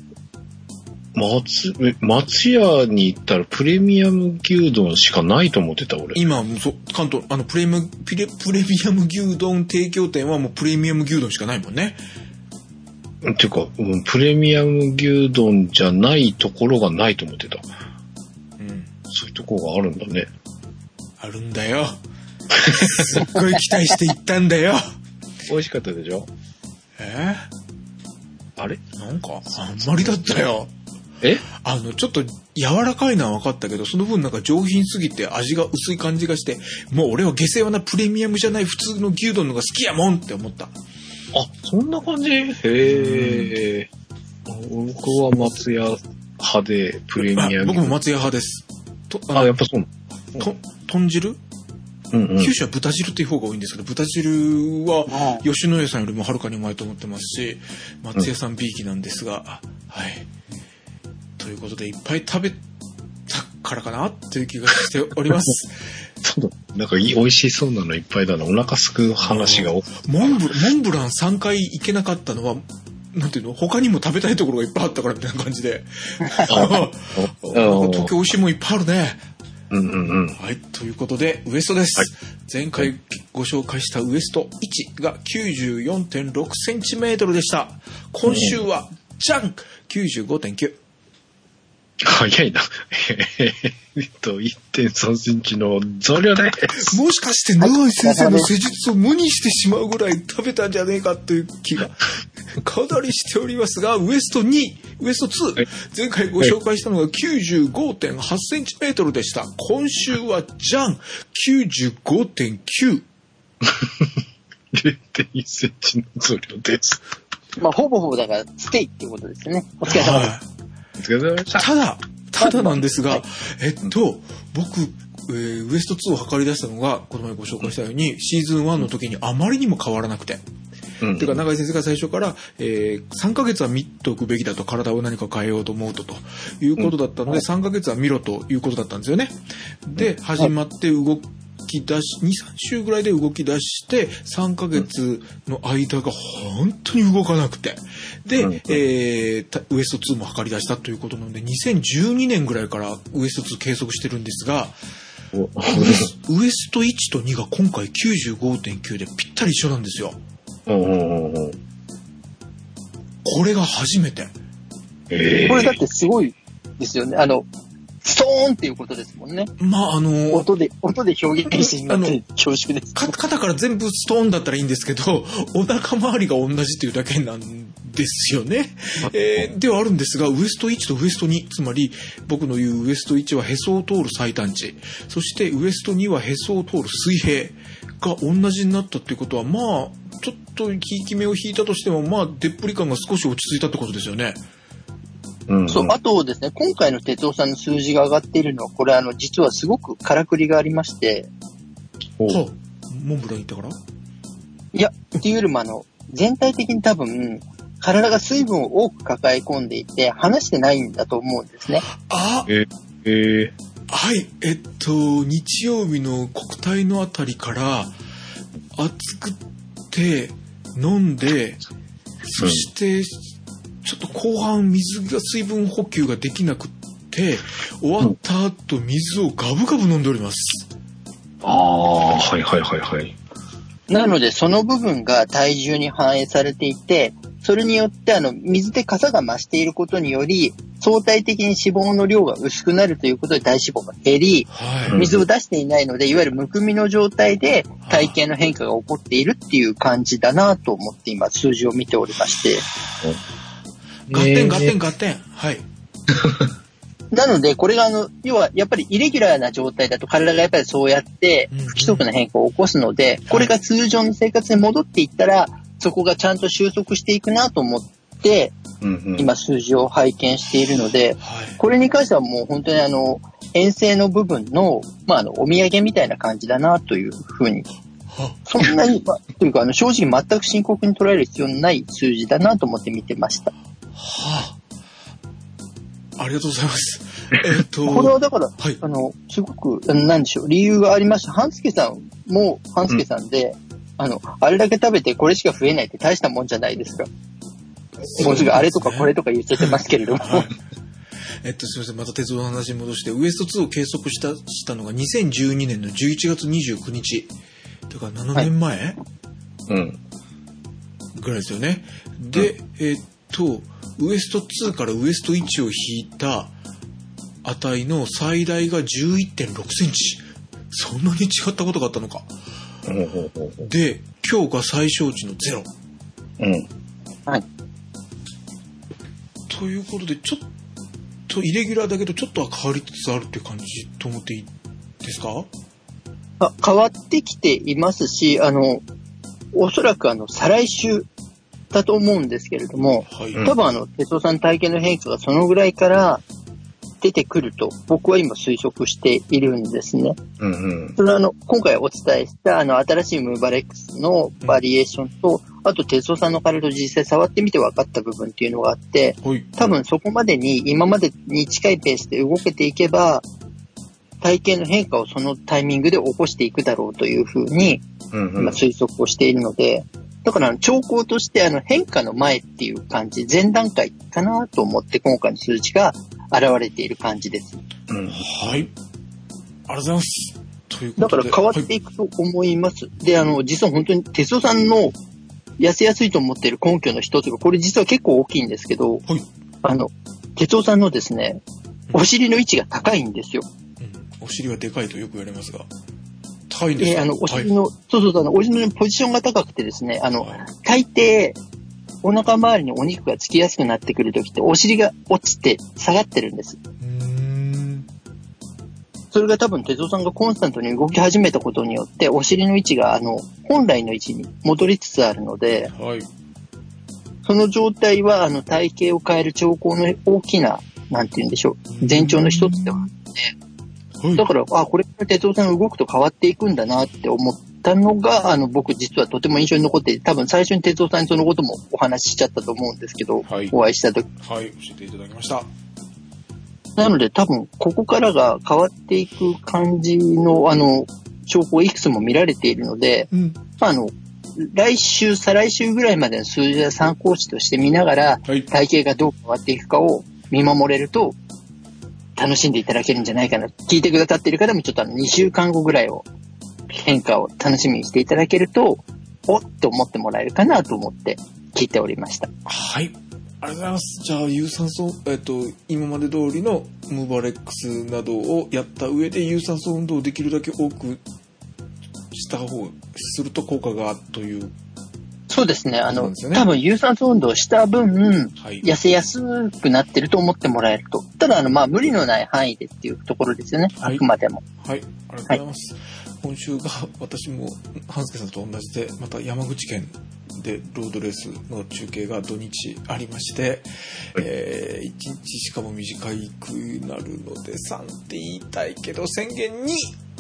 松屋に行ったらプレミアム牛丼しかないと思ってた、俺。 今、関東、プレミアム牛丼提供店はもうプレミアム牛丼しかないもんね。 っていうか、プレミアム牛丼じゃないところがないと思ってた。そういうところがあるんだね。 あるんだよ。すっごい期待して行ったんだよ。 美味しかったでしょ？あれ？ なんか、あんまりだったよ。ちょっと柔らかいのは分かったけど、その分なんか上品すぎて味が薄い感じがして、もう俺は下世話なプレミアムじゃない普通の牛丼のが好きやもんって思った。あ、 そんな感じ？へえ。僕は松屋派でプレミアム。 僕も松屋派です。 やっぱそうなの？豚汁？九州は豚汁っていう方が多いんですけど、豚汁は吉野家さんよりもはるかにうまいと思ってますし、松屋さん B 期なんですが、はい。ということでいっぱい食べたからかなっていう気がしております。 そうだ。なんか美味しそうなのいっぱいだな。お腹すく話が多く。 モンブラン3回行けなかったのは、なんていうの？他にも食べたいところがいっぱいあったからみたいな感じで。東京美味しいもんいっぱいあるね。はい、ということでウエストです、前回ご紹介したウエスト1が 94.6 センチメートルでした。今週はじゃん 95.9。 早いな。1.3 センチの増量です。 もしかして沼井先生の施術を無にしてしまうぐらい食べたんじゃねえかという気がかなりしておりますが、ウエスト2、ウエスト2、前回ご紹介したのが 95.8 センチメートルでした。今週はじゃん 95.9。 0.1 センチの増量です。 ほぼだからステイっていうことですね。お疲れ様です。 お疲れ様でした。 ただなんですが、僕、ウエスト2を測り出したのが、この前ご紹介したように、シーズン1の時にあまりにも変わらなくて。てか、永井先生が最初から、3ヶ月は見ておくべきだと、体を何か変えようと思うということだったので、3ヶ月は見ろということだったんですよね。で、始まって動き出し、2、3週ぐらいで動き出して、3ヶ月の間が本当に動かなくて。で、ウエスト2も測り出したということなので、2012年ぐらいからウエスト2計測してるんですが、ウエスト1と2が今回 95.9 でぴったり一緒なんですよ。これが初めて。 これだってすごいですよね。ストーンっていうことですもんね。音で表現してしまって恐縮です。 肩から全部ストーンだったらいいんですけど、お腹周りが同じっていうだけなんですよね。ではあるんですが、ウエスト1とウエスト2、つまり僕の言うウエスト1はへそを通る最短値、そしてウエスト2はへそを通る水平が同じになったっていうことは、ちょっとひいき目を引いたとしても、出っぷり感が少し落ち着いたってことですよね。 そう、あとですね、今回の哲夫さんの数字が上がっているのは、これ実はすごくからくりがありまして。 モンブラン行ったから？ いや、っていうよりも全体的に多分、体が水分を多く抱え込んでいて、離してないんだと思うんですね。 はい、日曜日の国体のあたりから、熱くて、飲んで、そして、ちょっと後半水分補給ができなくって終わった後水をガブガブ飲んでおります。 はい。 なのでその部分が体重に反映されていて、それによって水でかさが増していることにより相対的に脂肪の量が薄くなるということで体脂肪が減り、水を出していないのでいわゆるむくみの状態で体型の変化が起こっているっていう感じだなと思って今数字を見ておりまして。 合点。はい。 なので、これが要はやっぱりイレギュラーな状態だと体がやっぱりそうやって不規則な変化を起こすので、これが通常の生活に戻っていったら、そこがちゃんと収束していくなと思って、今数字を拝見しているので、これに関してはもう本当に遠征の部分の、お土産みたいな感じだなというふうに、そんなに、というか正直全く深刻に捉える必要のない数字だなと思って見てました。 ありがとうございます。 これはだから、はい、すごく、なんでしょう、理由がありました。半助さんも半助さんで、あれだけ食べてこれしか増えないって大したもんじゃないですか。もうすぐあれとかこれとか言っちゃってますけれども。はい、 すみません。また鉄道の話に戻して、ウエスト2を計測したのが2012年の11月29日。だから7年前、はい、ぐらいですよね。で、ウエスト2からウエスト1を引いた値の最大が 11.6 センチ。そんなに違ったことがあったのか。で、今日が最小値の0。 はい。 ということで、ちょっとイレギュラーだけど、ちょっとは変わりつつあるって感じと思っていいですか？ 変わってきていますし、おそらく再来週だと思うんですけれども、はい、多分鉄道さん体型の変化がそのぐらいから出てくると僕は今推測しているんですね。それは今回お伝えした新しいムーバレックスのバリエーションと、あと鉄道さんの体を実際触ってみて分かった部分っていうのがあって、多分そこまでに今までに近いペースで動けていけば、体型の変化をそのタイミングで起こしていくだろうというふうに今推測をしているので、だから兆候として変化の前っていう感じ、前段階かなと思って今回の数値が現れている感じです。 はい。ありがとうございます。ということで。 だから変わっていくと思います。はい、で、実は本当に鉄道さんの痩せやすいと思っている根拠の一つが、これ実は結構大きいんですけど、はい、鉄道さんのですね、お尻の位置が高いんですよ。 お尻はでかいとよく言われますが。高いんですか？ お尻の、そう、お尻のポジションが高くてですね、大抵、お腹周りにお肉がつきやすくなってくるときって、お尻が落ちて下がってるんです。それが多分、鉄道さんがコンスタントに動き始めたことによって、お尻の位置が、本来の位置に戻りつつあるので、はい、その状態は、体型を変える兆候の大きな、なんて言うんでしょう、前兆の一つではあって、だから、これから鉄道さんが動くと変わっていくんだなって思ったのが、僕実はとても印象に残っていて、多分最初に鉄道さんにそのこともお話ししちゃったと思うんですけど、はい、お会いした時。 はい、教えていただきました。 なので多分、ここからが変わっていく感じの、兆候いくつも見られているので、来週、再来週ぐらいまでの数字や参考値として見ながら、はい、体型がどう変わっていくかを見守れると、楽しんでいただけるんじゃないかな。聞いてくださっている方もちょっと2週間後ぐらいを変化を楽しみにしていただけると、おっと思ってもらえるかなと思って聞いておりました。 はい。ありがとうございます。じゃあ有酸素、今まで通りのムーバレックスなどをやった上で有酸素運動をできるだけ多くした方すると効果がという。 そうですね。多分有酸素運動した分、はい、痩せやすくなってると思ってもらえると。ただ無理のない範囲でっていうところですよね。はい、あくまでも。 はい。ありがとうございます。はい、今週が私も半助さんと同じで、また山口県でロードレースの中継が土日ありまして、1日しかも短くなるので3って言いたいけど宣言2。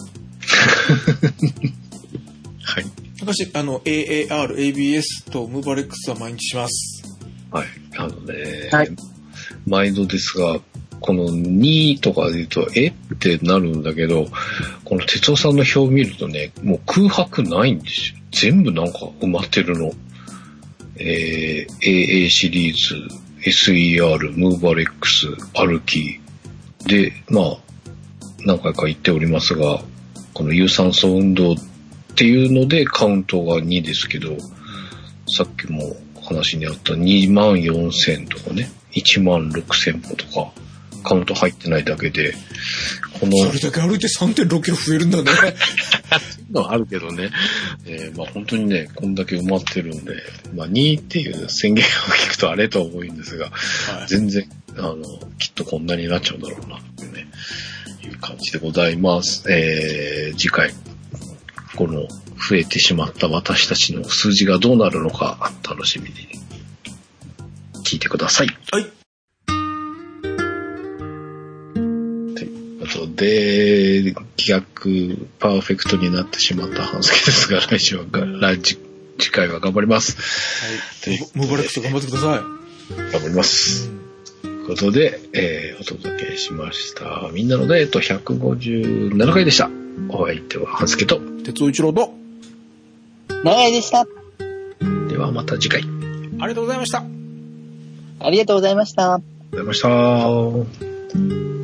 はい。 昔AAR、ABS とムーバレックスは毎日します。 はい。はい、毎度ですが、この2とかで言うと、ってなるんだけど、この哲夫さんの表を見るとね、もう空白ないんですよ。全部なんか埋まってるの。AA シリーズ、SER、ムーバレックス、歩き。で、何回か言っておりますが、この有酸素運動っていうのでカウントが2ですけど、さっきも話にあった24,000とかね、16,000歩とかカウント入ってないだけで、 それだけ歩いて 3.6 キロ増えるんだね。 のはあるけどね。まあ本当にね、こんだけ埋まってるんで、まあ2っていう宣言を聞くとあれと思うんですが、はい、全然、きっとこんなになっちゃうんだろうな、っていうね、いう感じでございます。次回、この増えてしまった私たちの数字がどうなるのか楽しみに聞いてください。はい。ということで、企画パーフェクトになってしまった半助ですが、次回は頑張ります。 はい。ムバレクス頑張ってください。 頑張ります。ということで、お届けしました。みんなのデート157回でした。お相手は半助と鉄尾一郎と長井でした。 ではまた次回。 ありがとうございました。 ありがとうございました。 ありがとうございました。